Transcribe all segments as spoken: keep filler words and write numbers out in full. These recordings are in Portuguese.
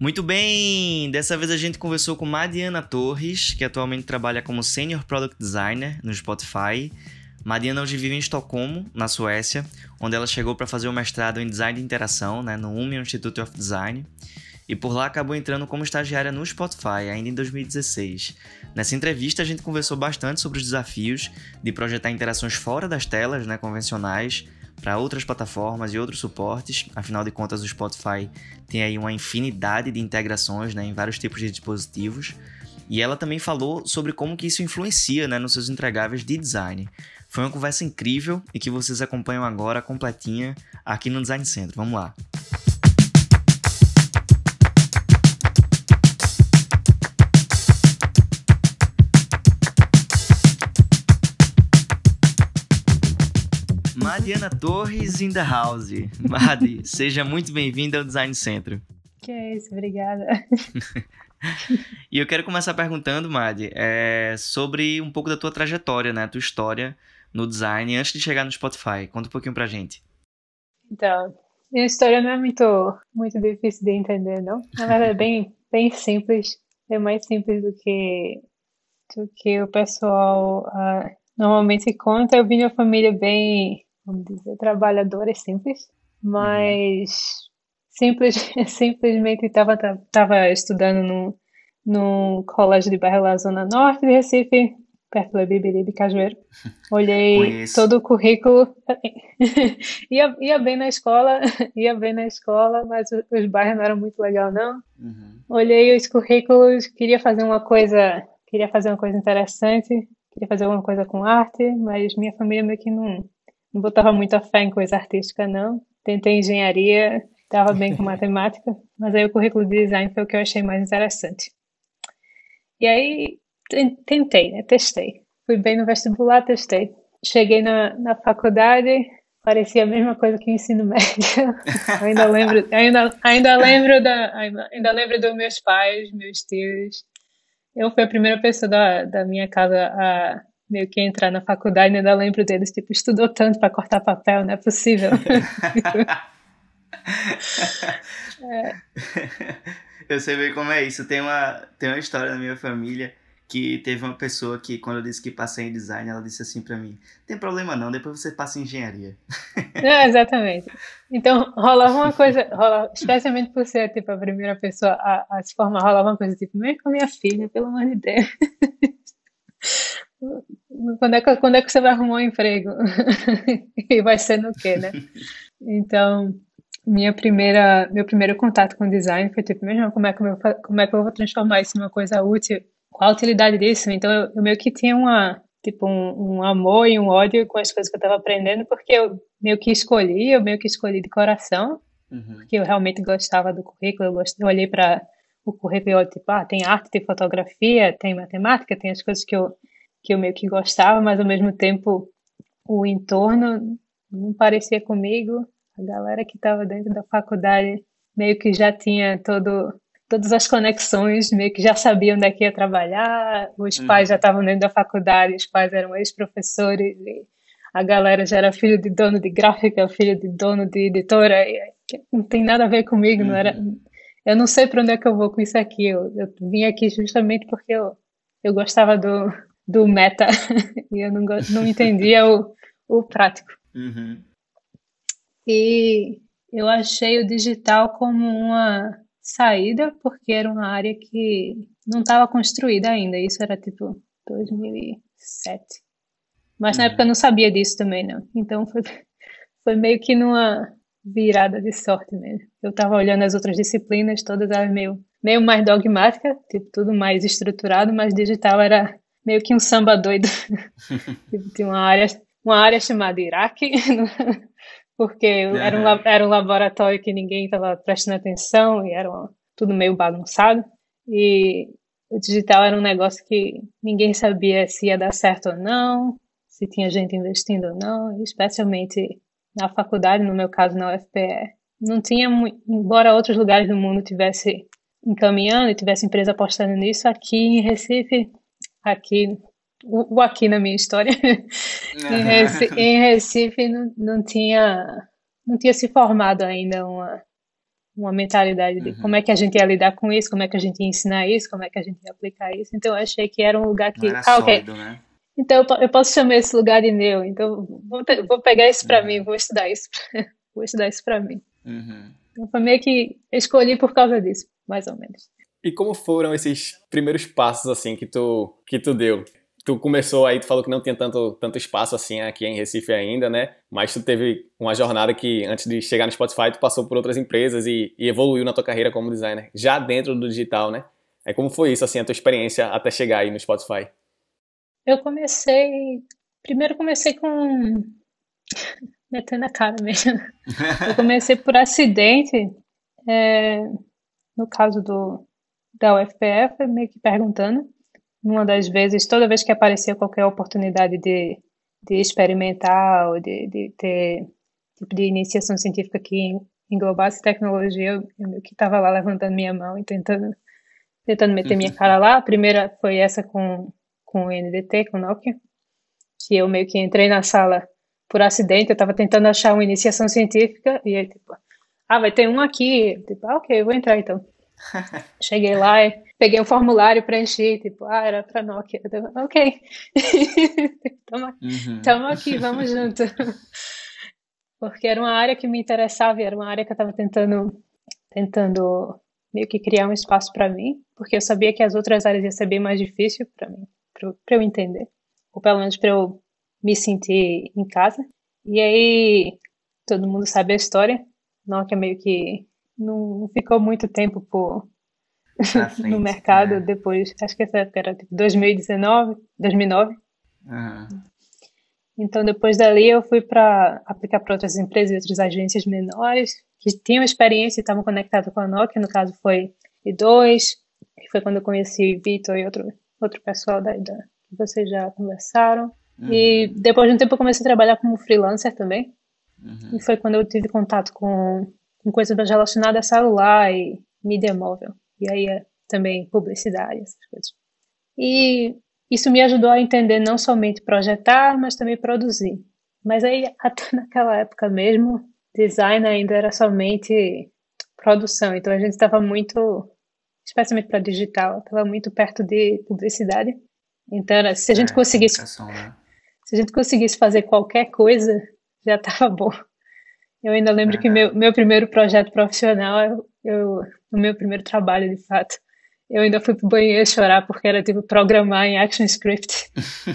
Muito bem! Dessa vez a gente conversou com Madiana Torres, que atualmente trabalha como Senior Product Designer no Spotify. Madiana hoje vive em Estocolmo, na Suécia, onde ela chegou para fazer o mestrado em Design de Interação, né, no Umeå Institute of Design, e por lá acabou entrando como estagiária no Spotify, ainda em dois mil e dezesseis. Nessa entrevista a gente conversou bastante sobre os desafios de projetar interações fora das telas, né, convencionais, para outras plataformas e outros suportes. Afinal de contas, o Spotify tem aí uma infinidade de integrações, né, em vários tipos de dispositivos. E ela também falou sobre como que isso influencia, né, nos seus entregáveis de design. Foi uma conversa incrível e que vocês acompanham agora completinha aqui no Design Centro. Vamos lá! Madiana Torres in the house. Madi, seja muito bem-vinda ao Design Centro. Que é isso, obrigada. E eu quero começar perguntando, Madi, é, sobre um pouco da tua trajetória, né? A tua história no design antes de chegar no Spotify. Conta um pouquinho pra gente. Então, minha história não é muito, muito difícil de entender, não. Na verdade, é bem, bem simples. É mais simples do que, do que o pessoal uh, normalmente conta. Eu vim de uma família bem, vamos dizer, trabalhadora e simples, mas simples, simplesmente estava tava estudando num, num colégio de bairro lá, Zona Norte de Recife, perto da Bibiribe Cajueiro. Olhei Conheço. todo o currículo, ia, ia bem na escola, ia bem na escola, mas os bairros não eram muito legal, não. Uhum. Olhei os currículos, queria fazer uma coisa, queria fazer uma coisa interessante, queria fazer alguma coisa com arte, mas minha família meio que não, não botava muita fé em coisa artística, não. Tentei engenharia, estava bem com matemática, mas aí o currículo de design foi o que eu achei mais interessante. E aí tentei, né? Testei. Fui bem no vestibular, testei. Cheguei na, na faculdade, parecia a mesma coisa que o ensino médio. ainda lembro, ainda, ainda lembro da, ainda, ainda lembro dos meus pais, meus tios. Eu fui a primeira pessoa da, da minha casa a meio que entrar na faculdade, ainda lembro deles, tipo, estudou tanto para cortar papel, não é possível. é. Eu sei bem como é isso. Tem uma, tem uma história na minha família que teve uma pessoa que, quando eu disse que passei em design, ela disse assim pra mim: tem problema não, depois você passa em engenharia. É, exatamente. Então, rolava uma coisa, rolava, especialmente por ser tipo, a primeira pessoa a, a se formar, rolava uma coisa tipo, vem com a minha filha, pelo amor de Deus. Quando é, que, quando é que você vai arrumar um emprego? E vai ser no quê, né? Então, minha primeira, meu primeiro contato com design foi tipo, mesmo como é que eu, como é que eu vou transformar isso numa coisa útil? Qual a utilidade disso? Então, eu, eu meio que tinha uma, tipo, um, um amor e um ódio com as coisas que eu estava aprendendo, porque eu meio que escolhi, eu meio que escolhi de coração, uhum. Porque eu realmente gostava do currículo, eu, gost, eu olhei para o currículo e eu, tipo, ah, tem arte, tem fotografia, tem matemática, tem as coisas que eu, que eu meio que gostava, mas ao mesmo tempo o entorno não parecia comigo. A galera que estava dentro da faculdade meio que já tinha todo, todas as conexões, meio que já sabia onde é que ia trabalhar, os uhum. pais já estavam dentro da faculdade, os pais eram ex-professores, e a galera já era filho de dono de gráfica, filho de dono de editora, e não tem nada a ver comigo, uhum. não era, eu não sei para onde é que eu vou com isso aqui, eu, eu vim aqui justamente porque eu, eu gostava do, do meta, e eu não, não entendia o, o prático. Uhum. E eu achei o digital como uma saída, porque era uma área que não estava construída ainda. Isso era tipo dois mil e sete. Mas uhum. na época eu não sabia disso também, não. Então foi, foi meio que numa virada de sorte mesmo. Eu estava olhando as outras disciplinas, todas eram meio, meio mais dogmáticas, tipo tudo mais estruturado, mas digital era meio que um samba doido. Tipo, tinha uma área, uma área chamada Iraque, porque era um, era um laboratório que ninguém estava prestando atenção e era uma, tudo meio bagunçado. E o digital era um negócio que ninguém sabia se ia dar certo ou não, se tinha gente investindo ou não, especialmente na faculdade, no meu caso na U F P E. Não tinha, embora outros lugares do mundo tivesse encaminhando e tivesse empresa apostando nisso, aqui em Recife, aqui, o, o aqui na minha história, em Recife, em Recife não, não, tinha, não tinha se formado ainda uma, uma mentalidade de como Uhum. é que a gente ia lidar com isso, como é que a gente ia ensinar isso, como é que a gente ia aplicar isso. Então eu achei que era um lugar Não que, era ah, ok, sólido, né? então eu, po- eu posso chamar esse lugar de meu. Então vou, te- vou pegar isso para mim, Uhum. vou estudar isso, vou estudar isso para mim. Uhum. Então foi meio que eu escolhi por causa disso, mais ou menos. E como foram esses primeiros passos, assim, que tu, que tu deu? Tu começou aí, tu falou que não tinha tanto, tanto espaço, assim, aqui em Recife ainda, né? Mas tu teve uma jornada que, antes de chegar no Spotify, tu passou por outras empresas e, e evoluiu na tua carreira como designer, já dentro do digital, né? É como foi isso, assim, a tua experiência até chegar aí no Spotify? Eu comecei, primeiro comecei com metendo a cara mesmo. Eu comecei por acidente, é, no caso do da U F P F, meio que perguntando, uma das vezes, toda vez que aparecia qualquer oportunidade de, de experimentar ou de, de ter tipo de iniciação científica que englobasse tecnologia, eu, eu meio que estava lá levantando minha mão e tentando, tentando meter minha cara lá. A primeira foi essa com, com o N D T, com o Nokia, que eu meio que entrei na sala por acidente, eu estava tentando achar uma iniciação científica e aí, tipo, ah, vai ter um aqui. Tipo, ah, ok, eu vou entrar então. Cheguei lá e peguei um formulário, preenchi, tipo, ah, era pra Nokia. Eu, ok. tamo, Uhum. tamo aqui, vamos junto. Porque era uma área que me interessava e era uma área que eu estava tentando, tentando meio que criar um espaço para mim, porque eu sabia que as outras áreas ia ser bem mais difícil para mim, para eu entender, ou pelo menos para eu me sentir em casa. E aí, todo mundo sabe a história, Nokia meio que não, não ficou muito tempo por, Pra no frente. mercado É. depois, acho que essa época era tipo dois mil e dezenove, dois mil e nove. Uhum. Então, depois dali, eu fui para aplicar para outras empresas e outras agências menores que tinham experiência e estavam conectadas com a Nokia. No caso, foi I dois, que foi quando eu conheci Vitor e outro, outro pessoal da, da, que vocês já conversaram. E Uhum. depois de um tempo, eu comecei a trabalhar como freelancer também. E Uhum. foi quando eu tive contato com, com coisas mais relacionadas a celular e mídia móvel. E aí é também publicidade, essas coisas. E isso me ajudou a entender não somente projetar, mas também produzir. Mas aí, até naquela época mesmo, design ainda era somente produção. Então a gente estava muito, especialmente para digital, estava muito perto de publicidade. Então, era, se a gente É, conseguisse, comunicação, né? se a gente conseguisse fazer qualquer coisa, já estava bom. Eu ainda lembro que meu, Verdade. meu primeiro projeto profissional, eu, eu, o meu primeiro trabalho, de fato, eu ainda fui pro banheiro chorar porque era tipo programar em ActionScript.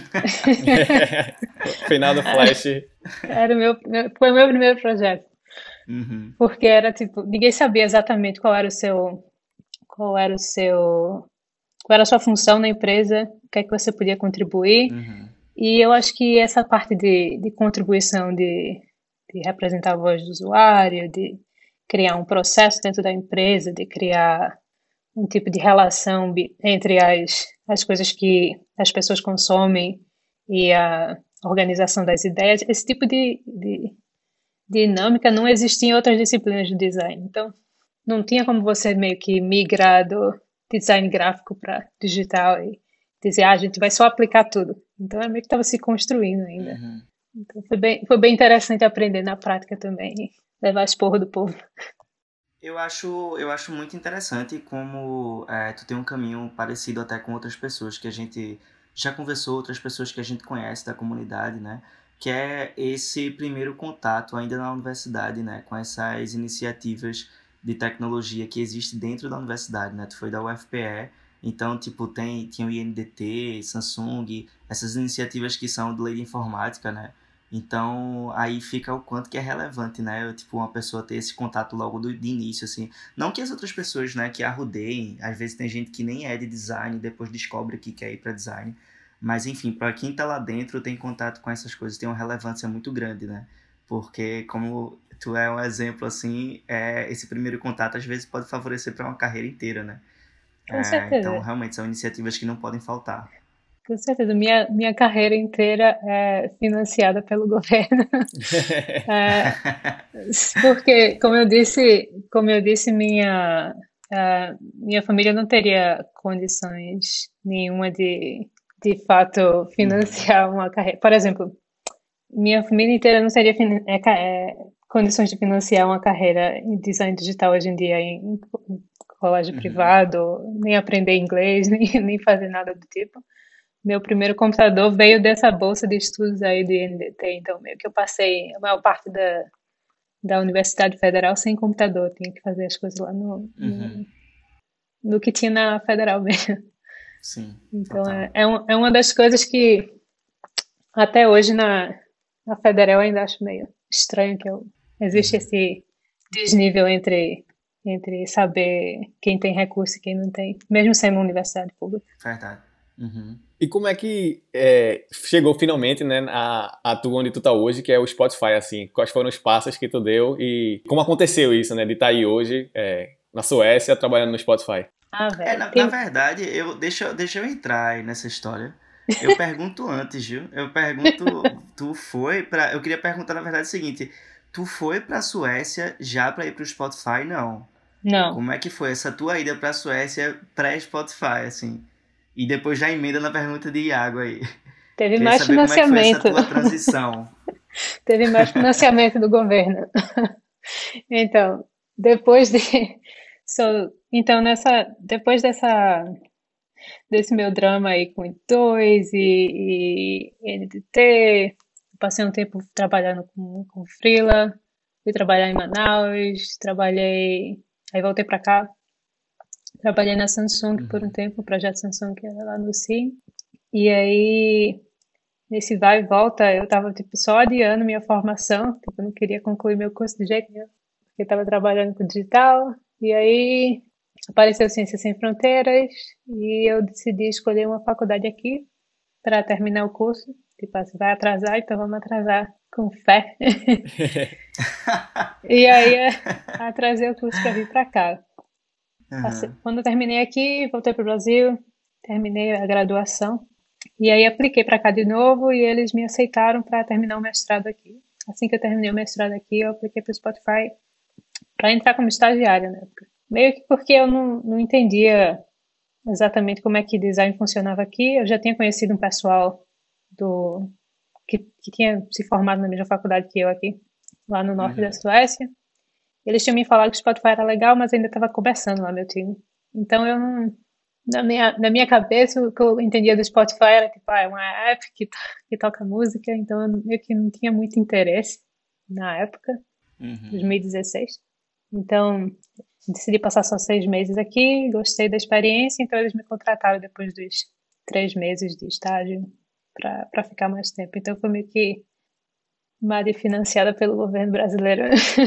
Final do Flash. Era o meu, meu- foi o meu primeiro projeto. Uhum. Porque era tipo, ninguém sabia exatamente qual era o seu, qual era o seu, qual era a sua função na empresa, o que é que você podia contribuir. Uhum. E eu acho que essa parte de, de contribuição, de, de representar a voz do usuário, de criar um processo dentro da empresa, de criar um tipo de relação bi- entre as, as coisas que as pessoas consomem e a organização das ideias, esse tipo de, de dinâmica não existia em outras disciplinas de design. Então, não tinha como você meio que migrar do design gráfico para digital e dizer, ah, a gente vai só aplicar tudo. Então, é meio que estava se construindo ainda. Uhum. Então, foi bem, foi bem interessante aprender na prática também, e levar esporro do povo. Eu acho, eu acho muito interessante como é, tu tem um caminho parecido até com outras pessoas que a gente já conversou, outras pessoas que a gente conhece da comunidade, né? Que é esse primeiro contato ainda na universidade, né? Com essas iniciativas de tecnologia que existe dentro da universidade, né? Tu foi da U F P E, então, tipo, tem, tinha o I N D T, Samsung, essas iniciativas que são de lei de informática, né? Então, aí fica o quanto que é relevante, né? Tipo, uma pessoa ter esse contato logo do, de início, assim. Não que as outras pessoas, né, que arrudeiem. Às vezes tem gente que nem é de design e depois descobre que quer ir para design. Mas, enfim, para quem tá lá dentro, tem contato com essas coisas, tem uma relevância muito grande, né? Porque, como tu é um exemplo, assim, é, esse primeiro contato às vezes pode favorecer para uma carreira inteira, né? Com É, então, certeza. realmente, são iniciativas que não podem faltar. Com certeza, minha, minha carreira inteira é financiada pelo governo. É, porque, como eu disse, como eu disse, minha, a minha família não teria condições nenhuma de, de fato, Uhum. financiar uma carreira. Por exemplo, minha família inteira não seria fin- é, ca- é, condições de financiar uma carreira em design digital hoje em dia em, em colégio Uhum. privado, nem aprender inglês, nem, nem fazer nada do tipo. Meu primeiro computador veio dessa bolsa de estudos aí do I N D T, então meio que eu passei a maior parte da, da Universidade Federal sem computador, tinha que fazer as coisas lá no, no, Uhum. no que tinha na Federal mesmo. Sim, Então total. é, é, um, é uma das coisas que até hoje na, na Federal eu ainda acho meio estranho que eu, existe Uhum. esse desnível entre, entre saber quem tem recurso e quem não tem, mesmo sendo uma universidade pública. Verdade. Uhum. E como é que é, chegou finalmente, né, a, a tu onde tu tá hoje, que é o Spotify, assim? Quais foram os passos que tu deu e como aconteceu isso, né, de estar aí hoje, é, na Suécia, trabalhando no Spotify? Ah, É, velho, na, na tem... verdade, eu, deixa, eu- deixa eu entrar aí nessa história. Eu pergunto antes, viu? Eu pergunto, tu foi pra. Eu queria perguntar, na verdade, o seguinte: tu foi pra Suécia já pra ir pro Spotify? Não. Não, Como é que foi essa tua ida pra Suécia pré-Spotify, assim? E depois já emenda na pergunta de Iago aí. teve Queria mais saber como é que foi essa financiamento, tua transição. teve mais financiamento do governo. Então, depois de... So, então, nessa, depois dessa, desse meu drama aí com I dois e, e N D T, passei um tempo trabalhando com, com freela, fui trabalhar em Manaus, trabalhei, aí voltei pra cá, trabalhei na Samsung por um Uhum. tempo, o projeto Samsung que era lá no Sim, e aí nesse vai e volta eu tava tipo só adiando minha formação, tipo, eu não queria concluir meu curso de jeito nenhum, porque eu tava trabalhando com digital, e aí apareceu Ciências Sem Fronteiras e eu decidi escolher uma faculdade aqui para terminar o curso. Tipo, assim, vai atrasar, então vamos atrasar com fé. E aí é, atrasei o curso para vir para cá. Passei- Aham. Quando eu terminei aqui, voltei para o Brasil, terminei a graduação e aí apliquei para cá de novo e eles me aceitaram para terminar o mestrado aqui. Assim que eu terminei o mestrado aqui, eu apliquei para o Spotify para entrar como estagiária na época. Meio que porque eu não, não entendia exatamente como é que design funcionava aqui. Eu já tinha conhecido um pessoal do que, que tinha se formado na mesma faculdade que eu aqui, lá no norte da Uhum. Suécia. Eles tinham me falado que o Spotify era legal, mas ainda estava começando lá meu time. Então eu não, na minha, na minha cabeça, o que eu entendia do Spotify era tipo, ah, é uma app que, to- que toca música, então eu meio que não tinha muito interesse na época, Uhum. dois mil e dezesseis. Então, decidi passar só seis meses aqui, gostei da experiência, então eles me contrataram depois dos três meses de estágio para para ficar mais tempo. Então foi meio que Mari financiada pelo governo brasileiro.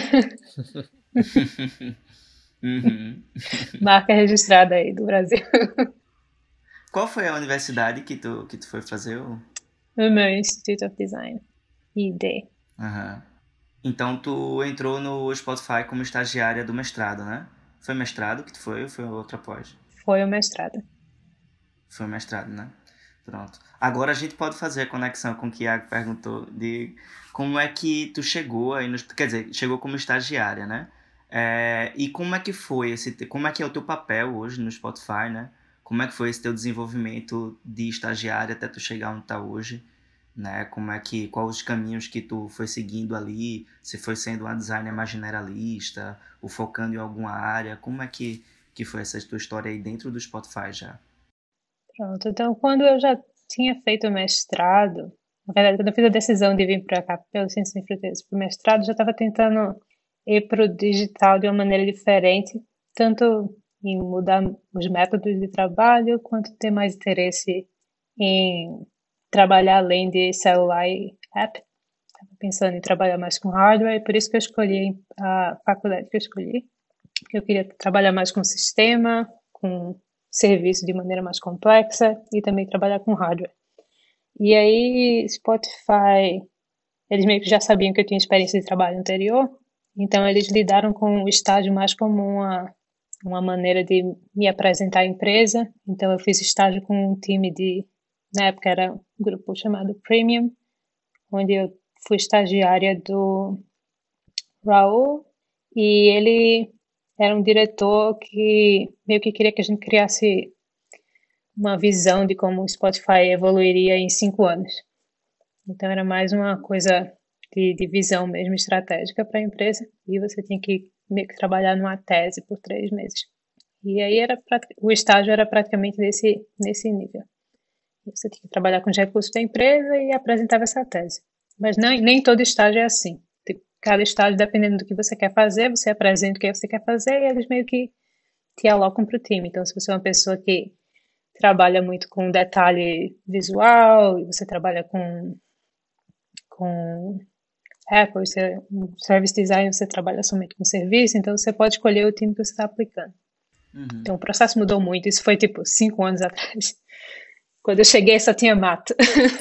Uhum. Marca registrada aí do Brasil. Qual foi a universidade que tu, que tu foi fazer o... No meu Institute of Design. I D. Aham. Então tu entrou no Spotify como estagiária do mestrado, né? Foi mestrado que tu foi ou foi outra pós? Foi o mestrado. Foi o mestrado, né? Pronto. Agora a gente pode fazer a conexão com o que o Iago perguntou de como é que tu chegou aí, nos, quer dizer, chegou como estagiária, né? É, e como é que foi esse, como é que é o teu papel hoje no Spotify, né? Como é que foi esse teu desenvolvimento de estagiária até tu chegar onde tá hoje, né? Como é que, quais os caminhos que tu foi seguindo ali, se foi sendo uma designer mais generalista, ou focando em alguma área, como é que, que foi essa tua história aí dentro do Spotify já? Pronto. Então, quando eu já tinha feito o mestrado, na verdade, quando eu fiz a decisão de vir para cá, pelo Ciências Sem Fronteiras, para o mestrado, eu já estava tentando ir para o digital de uma maneira diferente, tanto em mudar os métodos de trabalho, quanto ter mais interesse em trabalhar além de celular e app. Estava pensando em trabalhar mais com hardware, e por isso que eu escolhi a faculdade que eu escolhi. Eu queria trabalhar mais com sistema, com serviço de maneira mais complexa e também trabalhar com hardware. E aí, Spotify, eles meio que já sabiam que eu tinha experiência de trabalho anterior, então eles lidaram com o estágio mais como uma, uma maneira de me apresentar à empresa. Então eu fiz estágio com um time de, na época era um grupo chamado Premium, onde eu fui estagiária do Raul, e ele era um diretor que meio que queria que a gente criasse uma visão de como o Spotify evoluiria em cinco anos. Então era mais uma coisa de, de visão mesmo estratégica para a empresa, e você tinha que meio que trabalhar numa tese por três meses. E aí era o estágio era praticamente nesse, nesse nível. Você tinha que trabalhar com os recursos da empresa e apresentava essa tese. Mas não, nem todo estágio é assim. Cada estágio, dependendo do que você quer fazer, você apresenta o que você quer fazer e eles meio que te alocam para o time. Então, se você é uma pessoa que trabalha muito com detalhe visual, e você trabalha com, com Apple, você, um service design, você trabalha somente com serviço, então você pode escolher o time que você está aplicando. Uhum. Então, o processo mudou muito. Isso foi, tipo, cinco anos atrás. Quando eu cheguei, só tinha mato.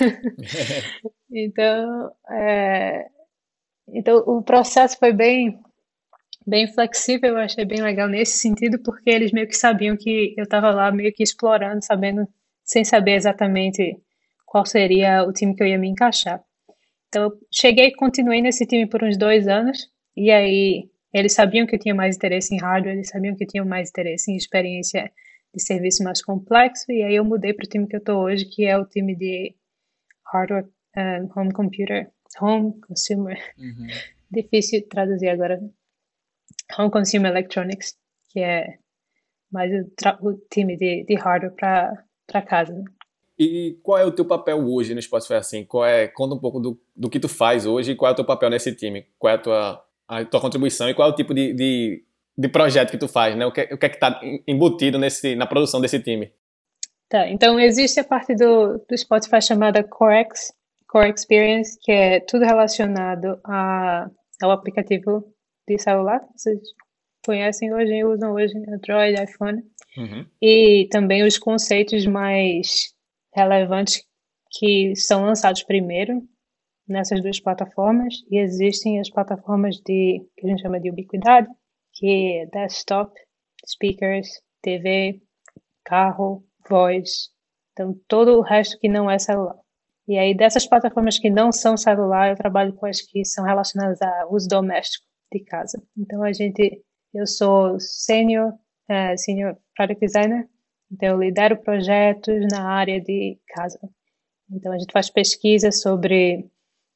então, é, então, o processo foi bem, bem flexível, eu achei bem legal nesse sentido, porque eles meio que sabiam que eu estava lá meio que explorando, sabendo, sem saber exatamente qual seria o time que eu ia me encaixar. Então, eu cheguei e continuei nesse time por uns dois anos, e aí eles sabiam que eu tinha mais interesse em hardware, eles sabiam que eu tinha mais interesse em experiência de serviço mais complexo, e aí eu mudei para o time que eu estou hoje, que é o time de hardware, um, home computer, home consumer, uhum. Difícil traduzir agora, home consumer electronics, que é mais o, o time de, de hardware para casa. Né? E qual é o teu papel hoje no Spotify, assim? Qual é, conta um pouco do, do que tu faz hoje e qual é o teu papel nesse time? Qual é a tua, a tua contribuição e qual é o tipo de, de, de projeto que tu faz, né? O que, o que é que está embutido nesse, na produção desse time? Tá, então existe a parte do, do Spotify chamada CoreX, Core Experience, que é tudo relacionado a, ao aplicativo de celular. Vocês conhecem hoje, usam hoje Android, iPhone. Uhum. E também os conceitos mais relevantes que são lançados primeiro nessas duas plataformas. E existem as plataformas de, que a gente chama de ubiquidade, que é desktop, speakers, T V, carro, voz. Então, todo o resto que não é celular. E aí, dessas plataformas que não são celular, eu trabalho com as que são relacionadas a uso doméstico de casa. Então, a gente, eu sou senior, uh, senior product designer, então eu lidero projetos na área de casa. Então, a gente faz pesquisa sobre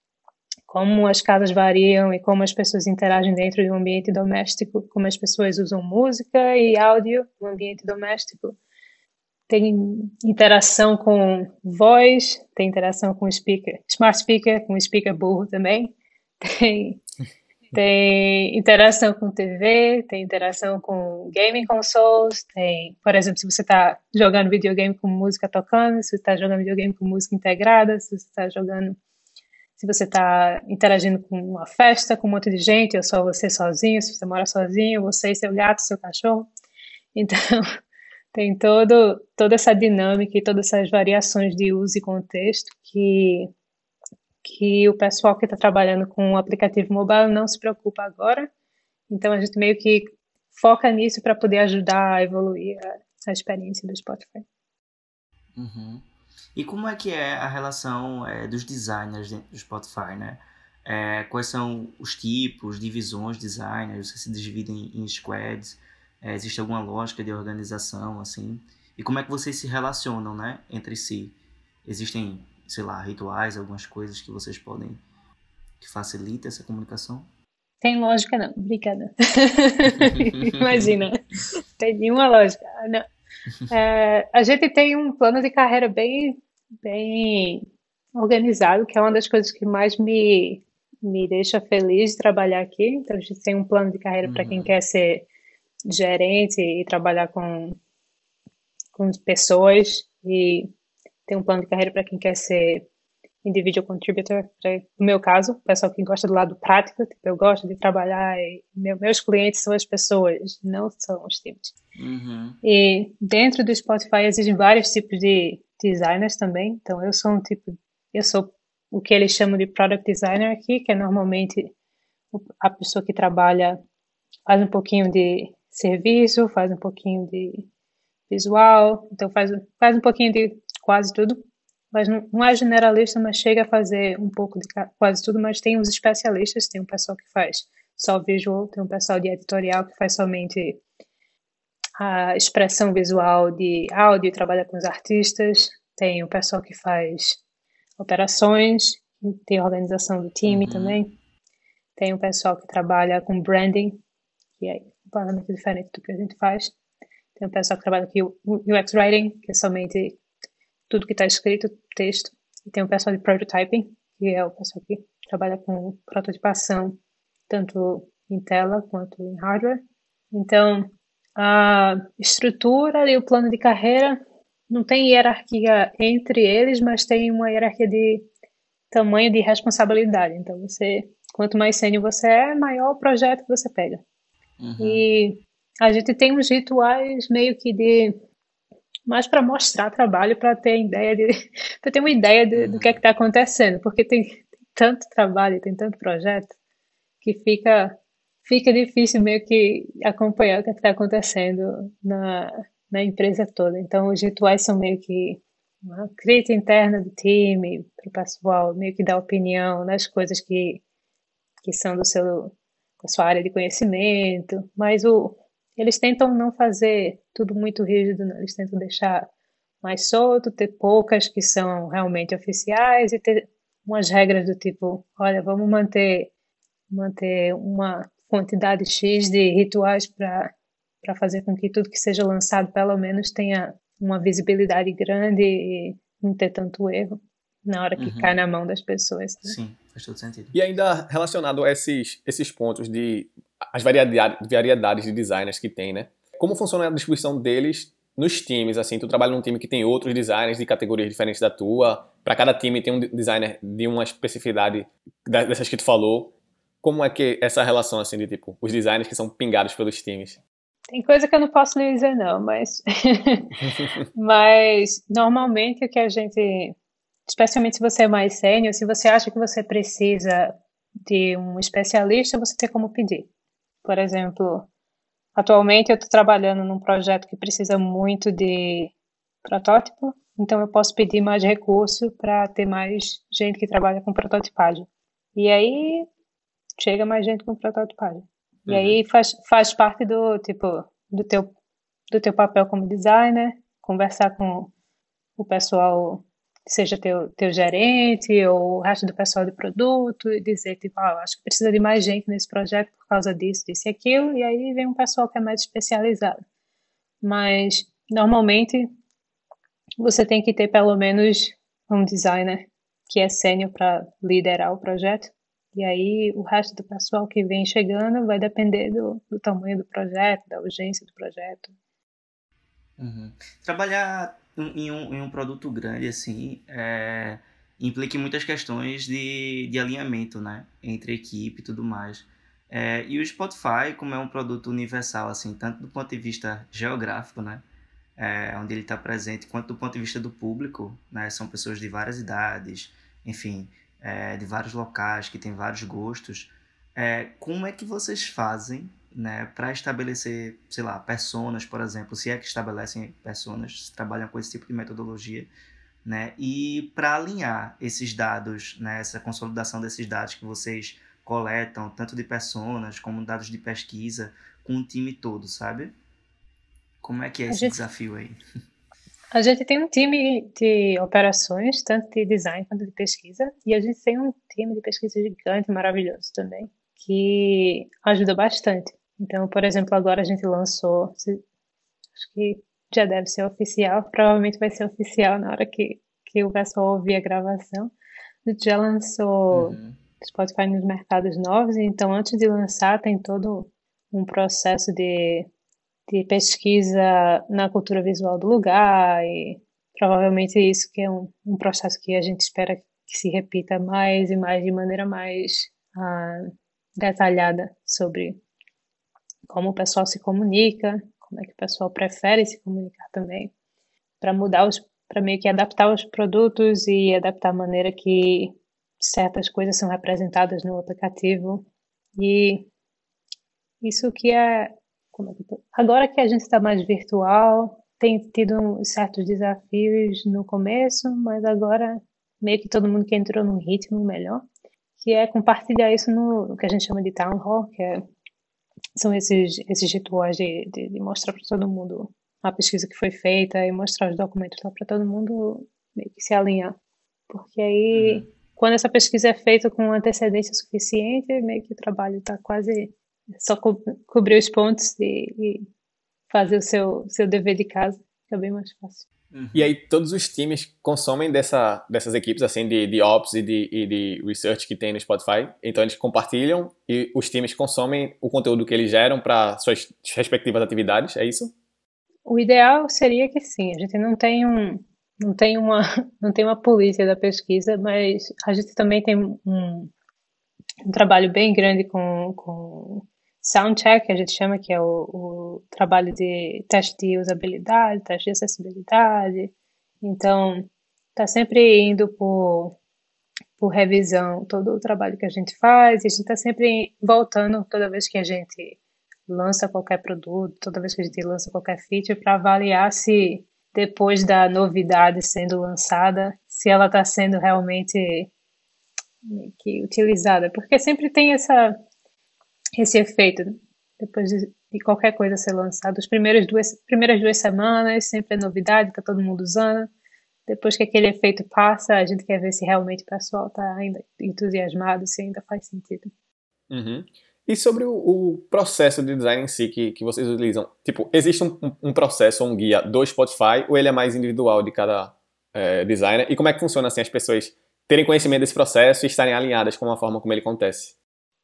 como as casas variam e como as pessoas interagem dentro de um ambiente doméstico, como as pessoas usam música e áudio no ambiente doméstico. Tem interação com voz, tem interação com speaker, smart speaker, com speaker burro também. Tem, tem interação com T V, tem interação com gaming consoles, tem, por exemplo, se você está jogando videogame com música tocando, se você está jogando videogame com música integrada, se você está jogando, se você está interagindo com uma festa, com um monte de gente, ou só você sozinho, se você mora sozinho, você e seu gato, seu cachorro. Então... Tem todo, toda essa dinâmica e todas essas variações de uso e contexto que, que o pessoal que está trabalhando com o aplicativo mobile não se preocupa agora. Então, a gente meio que foca nisso para poder ajudar a evoluir a, a experiência do Spotify. Uhum. E como é que é a relação é, dos designers dentro do Spotify, né? É, quais são os tipos, divisões, designers? Vocês se dividem em squads? É, existe alguma lógica de organização, assim? E como é que vocês se relacionam, né, entre si? Existem, sei lá, rituais, algumas coisas que vocês podem... que facilitam essa comunicação? Tem lógica não, brincadeira. Imagina, tem nenhuma lógica. Não. É, a gente tem um plano de carreira bem, bem organizado, que é uma das coisas que mais me, me deixa feliz de trabalhar aqui. Então, a gente tem um plano de carreira uhum. para quem quer ser gerente e trabalhar com, com pessoas, e tem um plano de carreira para quem quer ser individual contributor. No meu caso, o pessoal que gosta do lado prático, tipo, eu gosto de trabalhar e meu, meus clientes são as pessoas, não são os times. Uhum. E dentro do Spotify existem vários tipos de designers também. Então eu sou um tipo, eu sou o que eles chamam de product designer aqui, que é normalmente a pessoa que trabalha, faz um pouquinho de serviço, faz um pouquinho de visual, então faz, faz um pouquinho de quase tudo, mas não, não é generalista, mas chega a fazer um pouco de quase tudo, mas tem os especialistas, tem um pessoal que faz só visual, tem um pessoal de editorial que faz somente a expressão visual de áudio, trabalha com os artistas, tem o pessoal que faz operações, tem a organização do time Uhum. também. Tem o pessoal que trabalha com branding, que é completamente diferente do que a gente faz. Tem o pessoal que trabalha com U X Writing, que é somente tudo que está escrito, texto. E tem o pessoal de Prototyping, que é o pessoal que trabalha com prototipação, tanto em tela quanto em hardware. Então, a estrutura e o plano de carreira não tem hierarquia entre eles, mas tem uma hierarquia de tamanho de responsabilidade. Então, você, quanto mais sênior você é, maior o projeto que você pega. Uhum. E a gente tem uns rituais meio que de mais para mostrar trabalho, para ter ideia de, para ter uma ideia de, do que é que Uhum. está acontecendo, porque tem, tem tanto trabalho, tem tanto projeto que fica fica difícil meio que acompanhar o que é está acontecendo na, na empresa toda. Então, os rituais são meio que uma crítica interna do time, para o pessoal meio que dar opinião nas coisas que, que são do seu, da sua área de conhecimento, mas o, eles tentam não fazer tudo muito rígido, não. Eles tentam deixar mais solto, ter poucas que são realmente oficiais e ter umas regras do tipo, olha, vamos manter manter uma quantidade X de rituais para para fazer com que tudo que seja lançado pelo menos tenha uma visibilidade grande e não ter tanto erro na hora que cai Uhum. na mão das pessoas. Né? Sim, faz todo sentido. E ainda relacionado a esses, esses pontos de as variedades, variedades de designers que tem, né? Como funciona a distribuição deles nos times? Assim, tu trabalha num time que tem outros designers de categorias diferentes da tua. Para cada time tem um designer de uma especificidade dessas que tu falou. Como é que essa relação assim de tipo os designers que são pingados pelos times? Tem coisa que eu não posso lhe dizer não, mas mas normalmente o que a gente, especialmente se você é mais sênior, se você acha que você precisa de um especialista, você tem como pedir. Por exemplo, atualmente eu estou trabalhando num projeto que precisa muito de protótipo, então eu posso pedir mais recurso para ter mais gente que trabalha com prototipagem. E aí chega mais gente com prototipagem. E Uhum. aí faz, faz parte do tipo do teu do teu papel como designer, conversar com o pessoal, seja teu, teu gerente ou o resto do pessoal de produto, e dizer, tipo, ah, eu acho que precisa de mais gente nesse projeto por causa disso, disso e aquilo, e aí vem um pessoal que é mais especializado. Mas, normalmente, você tem que ter pelo menos um designer que é sênior para liderar o projeto, e aí o resto do pessoal que vem chegando vai depender do, do tamanho do projeto, da urgência do projeto. Uhum. Trabalhar em um, em um produto grande, assim, é, implica em muitas questões de, de alinhamento, né? Entre equipe e tudo mais. É, e o Spotify, como é um produto universal, assim, tanto do ponto de vista geográfico, né? É, onde ele está presente, quanto do ponto de vista do público, né? São pessoas de várias idades, enfim, é, de vários locais, que têm vários gostos. É, como é que vocês fazem, né, para estabelecer, sei lá, personas, por exemplo, se é que estabelecem personas, se trabalham com esse tipo de metodologia, né, e para alinhar esses dados, né, essa consolidação desses dados que vocês coletam, tanto de personas como dados de pesquisa, com o time todo, sabe? Como é que é A esse gente desafio aí? A gente tem um time de operações, tanto de design quanto de pesquisa, e a gente tem um time de pesquisa gigante, maravilhoso também, que ajuda bastante. Então, por exemplo, agora a gente lançou, acho que já deve ser oficial, provavelmente vai ser oficial na hora que, que o pessoal ouvir a gravação. A gente já lançou Uhum. Spotify nos mercados novos, então antes de lançar tem todo um processo de de pesquisa na cultura visual do lugar e provavelmente isso que é um, um processo que a gente espera que se repita mais e mais de maneira mais ah, detalhada sobre como o pessoal se comunica, como é que o pessoal prefere se comunicar também, para mudar os, para meio que adaptar os produtos e adaptar a maneira que certas coisas são representadas no aplicativo e isso que é, como é que eu tô- agora que a gente está mais virtual, tem tido uns certos desafios no começo, mas agora meio que todo mundo que entrou num ritmo melhor, que é compartilhar isso no, no que a gente chama de town hall, que é, são esses, esses rituais de, de, de mostrar para todo mundo a pesquisa que foi feita e mostrar os documentos lá para todo mundo meio que se alinhar. Porque aí, Uhum. quando essa pesquisa é feita com antecedência suficiente, meio que o trabalho está quase só co- cobrir os pontos e, e fazer o seu, seu dever de casa, que é bem mais fácil. Uhum. E aí todos os times consomem dessa, dessas equipes assim de, de Ops e de, e de Research que tem no Spotify. Então eles compartilham e os times consomem o conteúdo que eles geram para suas respectivas atividades, é isso? O ideal seria que sim, a gente não tem um, não tem uma, não tem uma polícia da pesquisa, mas a gente também tem um, um trabalho bem grande com, com soundcheck, que a gente chama, que é o, o trabalho de teste de usabilidade, teste de acessibilidade. Então, está sempre indo por, por revisão todo o trabalho que a gente faz, e a gente está sempre voltando toda vez que a gente lança qualquer produto, toda vez que a gente lança qualquer feature, para avaliar se depois da novidade sendo lançada, se ela está sendo realmente meio que utilizada, porque sempre tem essa, esse efeito depois de, de qualquer coisa ser lançada. As primeiras duas, primeiras duas semanas sempre é novidade, está todo mundo usando. Depois que aquele efeito passa, a gente quer ver se realmente o pessoal está ainda entusiasmado, se ainda faz sentido. Uhum. E sobre o, o processo de design em si que, que vocês utilizam? Tipo, existe um, um processo, um guia do Spotify, ou ele é mais individual de cada é, designer? E como é que funciona assim as pessoas terem conhecimento desse processo e estarem alinhadas com a forma como ele acontece?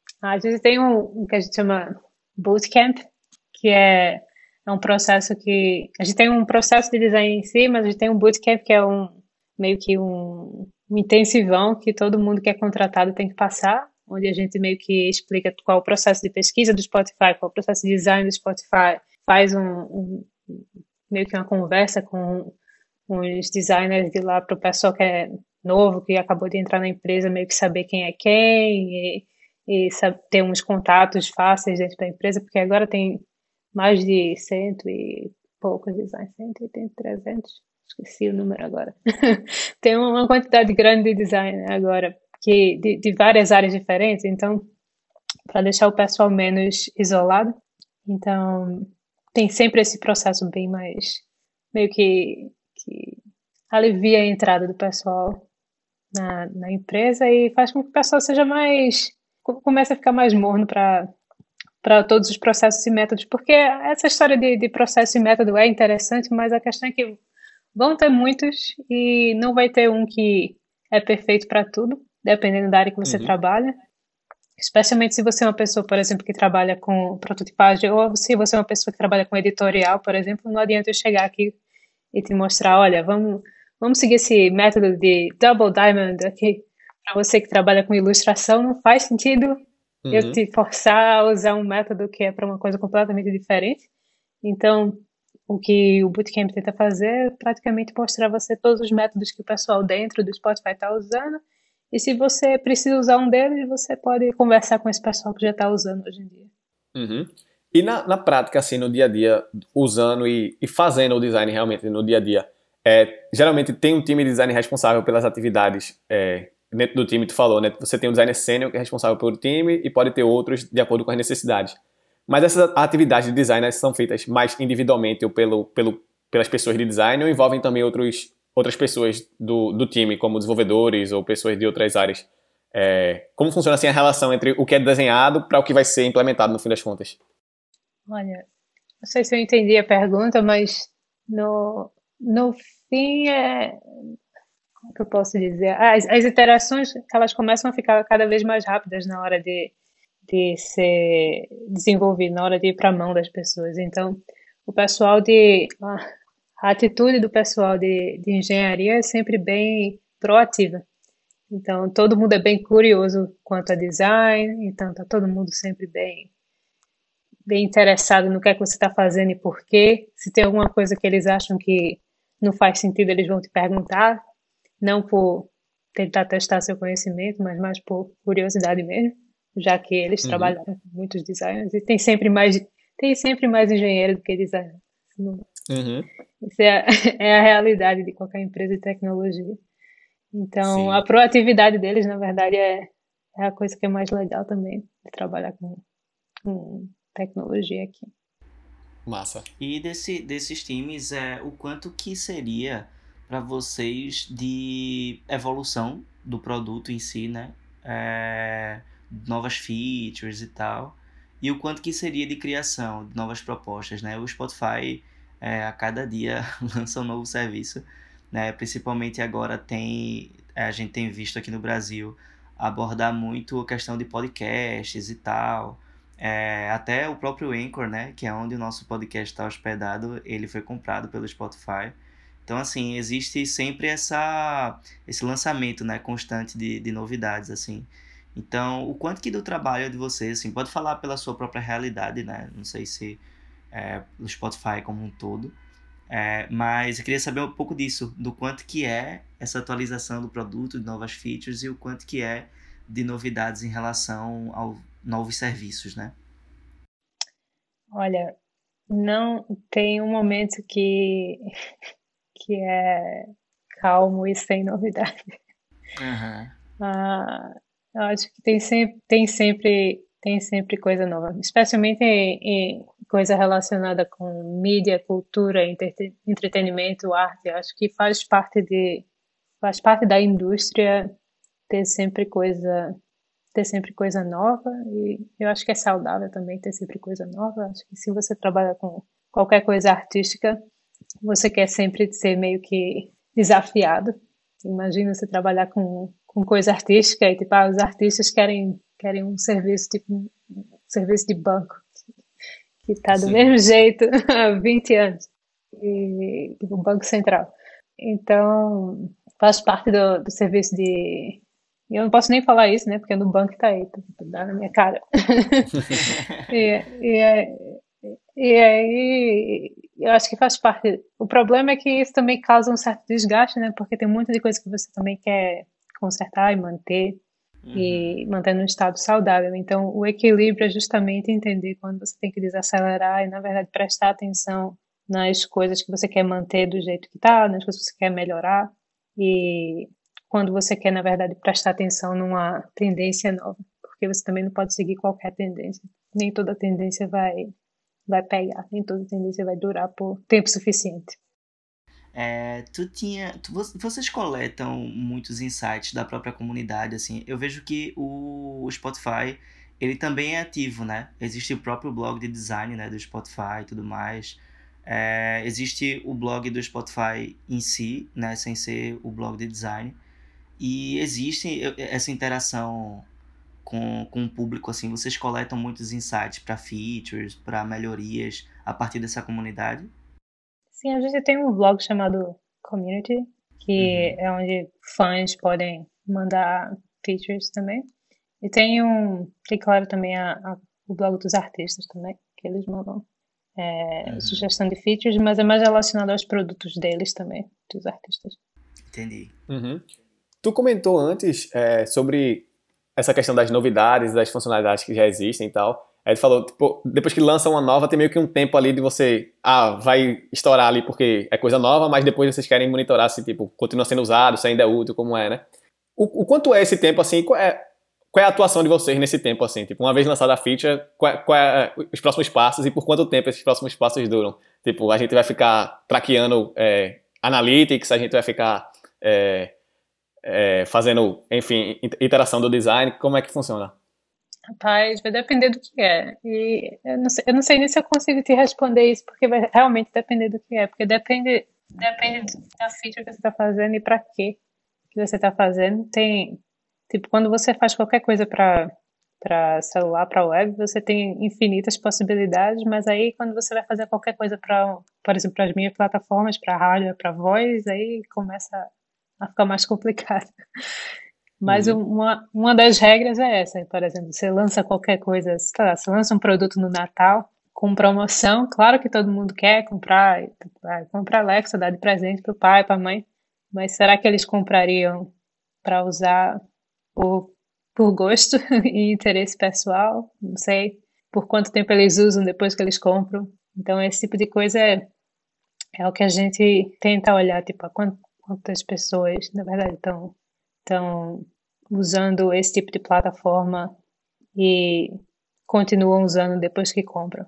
A gente tem um, um que a gente chama Bootcamp, que é, é um processo que... A gente tem um processo de design em si, mas a gente tem um Bootcamp que é um meio que um, um intensivão que todo mundo que é contratado tem que passar, onde a gente meio que explica qual é o processo de pesquisa do Spotify, qual é o processo de design do Spotify, faz um, um meio que uma conversa com os designers de lá para o pessoal que é novo, que acabou de entrar na empresa, meio que saber quem é quem e, e sabe, ter uns contatos fáceis dentro da empresa, porque agora tem mais de cento e poucos designers, cento e tem trezentos, esqueci o número agora. Tem uma quantidade grande de design agora, que, de, de várias áreas diferentes, então, para deixar o pessoal menos isolado. Então, tem sempre esse processo bem mais, meio que, que alivia a entrada do pessoal na, na empresa e faz com que o pessoal seja mais, comece a ficar mais morno para para todos os processos e métodos, porque essa história de, de processo e método é interessante, mas a questão é que vão ter muitos e não vai ter um que é perfeito para tudo, dependendo da área que você Uhum. trabalha. Especialmente se você é uma pessoa, por exemplo, que trabalha com prototipagem, ou se você é uma pessoa que trabalha com editorial, por exemplo, não adianta eu chegar aqui e te mostrar, olha, vamos, vamos seguir esse método de Double Diamond aqui. Para você que trabalha com ilustração, não faz sentido eu Uhum. te forçar a usar um método que é para uma coisa completamente diferente. Então, o que o Bootcamp tenta fazer é praticamente mostrar a você todos os métodos que o pessoal dentro do Spotify está usando. E se você precisa usar um deles, você pode conversar com esse pessoal que já está usando hoje em dia. Uhum. E na, na prática, assim, no dia a dia, usando e, e fazendo o design realmente no dia a dia, é, geralmente tem um time de design responsável pelas atividades é, dentro do time, tu falou, né? Você tem um designer sênior que é responsável pelo time e pode ter outros de acordo com as necessidades. Mas essas atividades de design são feitas mais individualmente ou pelo, pelo, pelas pessoas de design ou envolvem também outros, outras pessoas do, do time, como desenvolvedores ou pessoas de outras áreas? É, como funciona assim a relação entre o que é desenhado para o que vai ser implementado no fim das contas? Olha, não sei se eu entendi a pergunta, mas no, no fim é... Como que eu posso dizer? As, as interações, elas começam a ficar cada vez mais rápidas na hora de, de ser desenvolvido, na hora de ir para a mão das pessoas. Então, o pessoal de... A, a atitude do pessoal de, de engenharia é sempre bem proativa. Então, todo mundo é bem curioso quanto a design, então tá todo mundo sempre bem, bem interessado no que é que você está fazendo e por quê. Se tem alguma coisa que eles acham que não faz sentido, eles vão te perguntar, não por tentar testar seu conhecimento, mas mais por curiosidade mesmo, já que eles Uhum. trabalharam com muitos designers e tem sempre mais, tem sempre mais engenheiro do que designer. Uhum. Isso é a, é a realidade de qualquer empresa de tecnologia. Então, a Sim. proatividade deles, na verdade, é, é a coisa que é mais legal também de trabalhar com, com tecnologia aqui. Massa. E desse, desses times, é, o quanto que seria para vocês de evolução do produto em si, né? É, novas features e tal. E o quanto que seria de criação, de novas propostas, né? O Spotify, é, a cada dia lança um novo serviço, né? Principalmente agora tem, é, a gente tem visto aqui no Brasil abordar muito a questão de podcasts e tal. É, até o próprio Anchor, né? Que é onde o nosso podcast está hospedado, ele foi comprado pelo Spotify. Então, assim, existe sempre essa, esse lançamento, né, constante de, de novidades, assim. Então, o quanto que do trabalho de vocês, assim, pode falar pela sua própria realidade, né? Não sei se é, o Spotify como um todo, é, mas eu queria saber um pouco disso, do quanto que é essa atualização do produto, de novas features e o quanto que é de novidades em relação aos novos serviços, né? Olha, não tem um momento que, que é calmo e sem novidade. Aham. Ah, eu acho que tem sempre, tem sempre, tem sempre coisa nova, especialmente em, em coisa relacionada com mídia, cultura, entrete- entretenimento, arte. Eu acho que faz parte de, faz parte da indústria ter sempre coisa, ter sempre coisa nova e eu acho que é saudável também ter sempre coisa nova. Eu acho que se você trabalha com qualquer coisa artística, você quer sempre ser meio que desafiado. Imagina você trabalhar com, com coisa artística e tipo, ah, os artistas querem, querem um serviço, tipo um serviço de banco, que está do Sim. mesmo jeito há vinte anos, e, tipo um banco central. Então, faz parte do, do serviço de. Eu não posso nem falar isso, né? Porque no banco está aí, tá, tá dá na minha cara. e, e, é- e aí, eu acho que faz parte. O problema é que isso também causa um certo desgaste, né? Porque tem muita de coisa que você também quer consertar e manter, Uhum. e manter no estado saudável. Então, o equilíbrio é justamente entender quando você tem que desacelerar e, na verdade, prestar atenção nas coisas que você quer manter do jeito que está, nas coisas que você quer melhorar, e quando você quer, na verdade, prestar atenção numa tendência nova, porque você também não pode seguir qualquer tendência. Nem toda tendência vai vai pegar, nem toda tendência vai durar por tempo suficiente. É, tu tinha, tu- vo- vocês coletam muitos insights da própria comunidade, assim. Eu vejo que o, o Spotify, ele também é ativo, né? Existe o próprio blog de design, né, do Spotify e tudo mais. É, existe o blog do Spotify em si, né, sem ser o blog de design. E existe eh, essa interação com, com o público, assim. Vocês coletam muitos insights para features, para melhorias a partir dessa comunidade? Sim, a gente tem um blog chamado Community, que Uhum. é onde fãs podem mandar features também. E tem um, tem claro também a, a- o blog dos artistas também, que eles mandam é, Uhum. sugestão de features, mas é mais relacionado aos produtos deles também, dos artistas. Entendi. Uhum. Tu comentou antes é, sobre essa questão das novidades, das funcionalidades que já existem e tal. Aí tu falou, tipo, depois que lança uma nova, tem meio que um tempo ali de você, ah, vai estourar ali porque é coisa nova, mas depois vocês querem monitorar se, tipo, continua sendo usado, se ainda é útil, como é, né? O, o quanto é esse tempo, assim, qual é, qual é a atuação de vocês nesse tempo, assim? Tipo, uma vez lançada a feature, qual, é- qual é os próximos passos e por quanto tempo esses próximos passos duram? Tipo, a gente vai ficar traqueando é, analytics, a gente vai ficar é, é, fazendo, enfim, iteração do design, como é que funciona? Rapaz, vai depender do que é. E eu não sei, eu não sei nem se eu consigo te responder isso, porque vai realmente depender do que é. Porque depende, depende da feature que você está fazendo e para quê que você está fazendo. Tem, tipo, quando você faz qualquer coisa para para celular, para web, você tem infinitas possibilidades, mas aí quando você vai fazer qualquer coisa para, por exemplo, para as minhas plataformas, para rádio, para voz, aí começa a ficar mais complicado. Mas Uhum. uma, uma das regras é essa, por exemplo, você lança qualquer coisa, sei lá, você lança um produto no Natal com promoção, claro que todo mundo quer comprar, vai comprar Alexa, dar de presente para o pai, para a mãe, mas será que eles comprariam para usar por, por gosto e interesse pessoal? Não sei. Por quanto tempo eles usam depois que eles compram? Então, esse tipo de coisa é, é o que a gente tenta olhar, tipo, a quant- quantas pessoas, na verdade, estão estão usando esse tipo de plataforma e continuam usando depois que compram.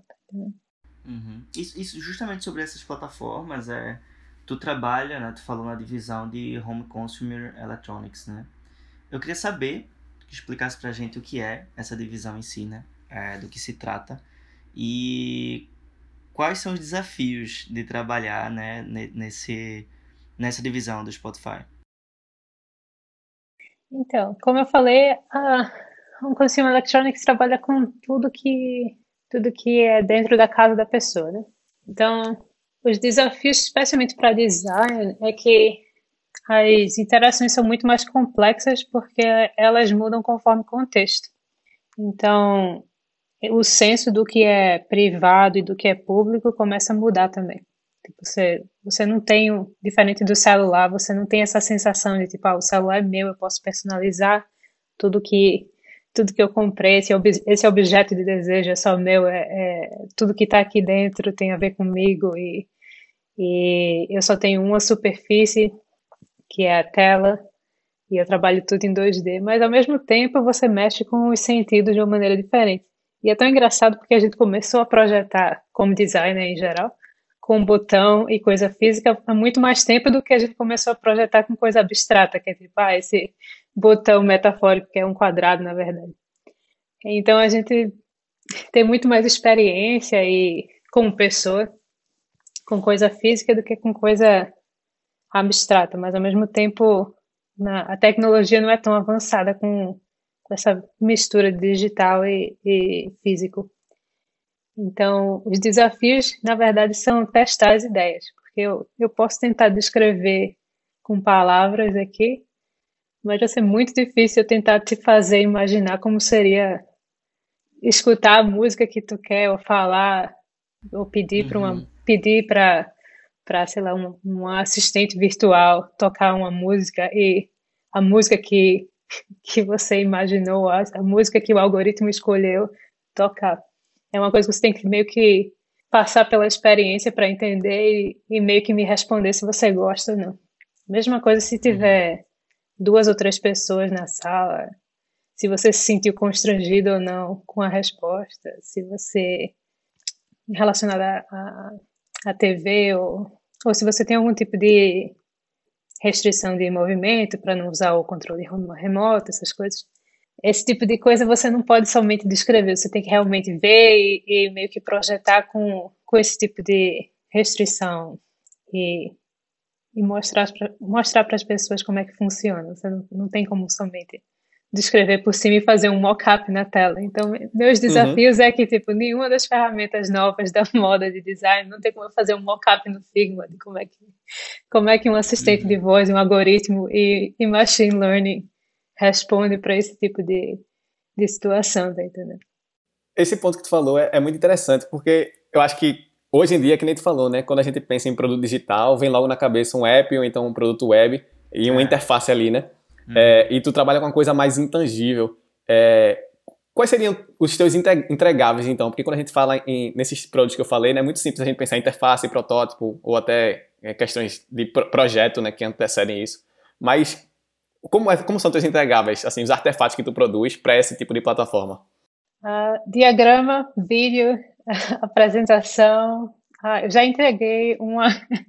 Uhum. Isso, isso justamente sobre essas plataformas é tu trabalha, né? Tu falou na divisão de Home Consumer Electronics, né? Eu queria saber, que explicasse pra gente o que é essa divisão em si, né? É, do que se trata e quais são os desafios de trabalhar, né, nesse, nessa divisão do Spotify. Então, como eu falei, a um Consumer Electronics trabalha com tudo que tudo que é dentro da casa da pessoa, né? Então, os desafios, especialmente para design, é que as interações são muito mais complexas porque elas mudam conforme o contexto. Então, o senso do que é privado e do que é público começa a mudar também. Tipo, você, você não tem, o- diferente do celular, você não tem essa sensação de tipo, ah, o celular é meu, eu posso personalizar tudo que tudo que eu comprei, esse, ob, esse objeto de desejo é só meu, é, é tudo que está aqui dentro tem a ver comigo e, e eu só tenho uma superfície que é a tela e eu trabalho tudo em dois D, mas ao mesmo tempo você mexe com os sentidos de uma maneira diferente. E é tão engraçado porque a gente começou a projetar como designer em geral, com botão e coisa física há muito mais tempo do que a gente começou a projetar com coisa abstrata, que é tipo, ah, esse botão metafórico que é um quadrado, na verdade. Então a gente tem muito mais experiência e como pessoa com coisa física do que com coisa abstrata, mas ao mesmo tempo na, a tecnologia não é tão avançada com, com essa mistura de digital e, e físico. Então, os desafios, na verdade, são testar as ideias, porque eu, eu posso tentar descrever com palavras aqui, mas vai ser muito difícil eu tentar te fazer imaginar como seria escutar a música que tu quer, ou falar, ou pedir para uma Uhum. pedir para para, sei lá, um, um assistente virtual tocar uma música e a música que, que você imaginou, a, a música que o algoritmo escolheu tocar. É uma coisa que você tem que meio que passar pela experiência para entender e, e meio que me responder se você gosta ou não. Mesma coisa se Uhum. tiver duas ou três pessoas na sala, se você se sentiu constrangido ou não com a resposta, se você relacionada à, à T V ou, ou se você tem algum tipo de restrição de movimento para não usar o controle remoto, essas coisas. Esse tipo de coisa você não pode somente descrever, você tem que realmente ver e, e meio que projetar com, com esse tipo de restrição e, e mostrar, mostrar para as pessoas como é que funciona. Você não, não tem como somente descrever por cima e fazer um mock-up na tela. Então, meus Uhum. desafios é que, tipo, nenhuma das ferramentas novas da moda de design não tem como eu fazer um mock-up no Figma de como é que, como é que um assistente de Uhum. voz, um algoritmo e, e machine learning responde para esse tipo de, de situação, tá entendendo? Esse ponto que tu falou é, é muito interessante, porque eu acho que hoje em dia, que nem tu falou, né? Quando a gente pensa em produto digital, vem logo na cabeça um app ou então um produto web e uma É. interface ali, né? Uhum. É, e tu trabalha com uma coisa mais intangível. É, quais seriam os teus inte- entregáveis, então? Porque quando a gente fala em, nesses produtos que eu falei, né, é muito simples a gente pensar em interface, protótipo, ou até é, questões de pro- projeto, né, que antecedem isso. Mas como, é, como são teus entregáveis, assim, os artefatos que tu produz para esse tipo de plataforma? Uh, diagrama, vídeo, apresentação. Ah, eu já entreguei uma.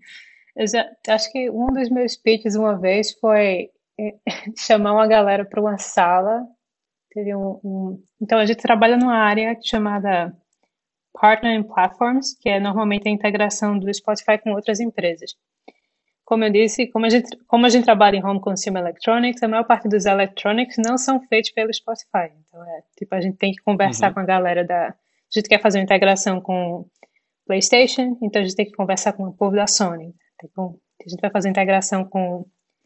Eu já, acho que um dos meus pitches uma vez foi eh, chamar uma galera para uma sala. Teve um, um- Então a gente trabalha numa área chamada Partner in Platforms, que é normalmente a integração do Spotify com outras empresas. Como eu disse, como a gente, como a gente trabalha em Home Consumer Electronics, a maior parte dos electronics não são feitos pelo Spotify. Então, é, tipo, a gente tem que conversar Uhum. com a galera da... A gente quer fazer uma integração com PlayStation, então a gente tem que conversar com o povo da Sony. Então, a gente vai fazer integração com,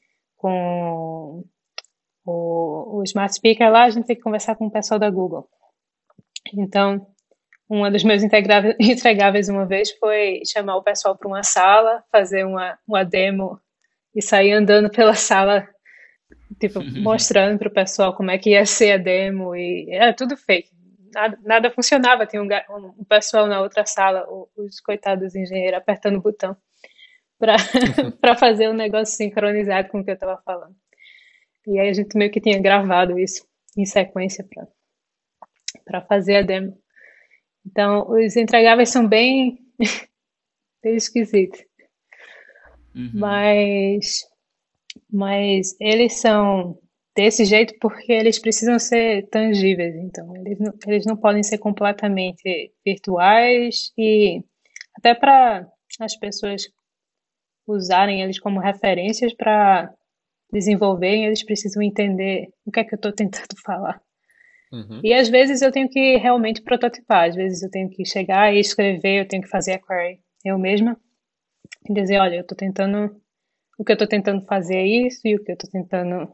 com o, o Smart Speaker lá, a gente tem que conversar com o pessoal da Google. Então, uma dos meus entregáveis, entregáveis uma vez foi chamar o pessoal para uma sala, fazer uma, uma demo e sair andando pela sala, tipo, mostrando para o pessoal como é que ia ser a demo e era tudo fake. Nada, nada funcionava. Tinha um, um, um pessoal na outra sala, os coitados engenheiros, apertando o botão para para fazer um negócio sincronizado com o que eu estava falando. E aí a gente meio que tinha gravado isso em sequência para para fazer a demo. Então, os entregáveis são bem, bem esquisitos. Uhum. Mas, mas eles são desse jeito porque eles precisam ser tangíveis, então eles não, eles não podem ser completamente virtuais e até para as pessoas usarem eles como referências para desenvolverem, eles precisam entender o que é que eu estou tentando falar. Uhum. E às vezes eu tenho que realmente prototipar, às vezes eu tenho que chegar e escrever, eu tenho que fazer a query eu mesma e dizer, olha, eu estou tentando, o que eu estou tentando fazer é isso e o que eu estou tentando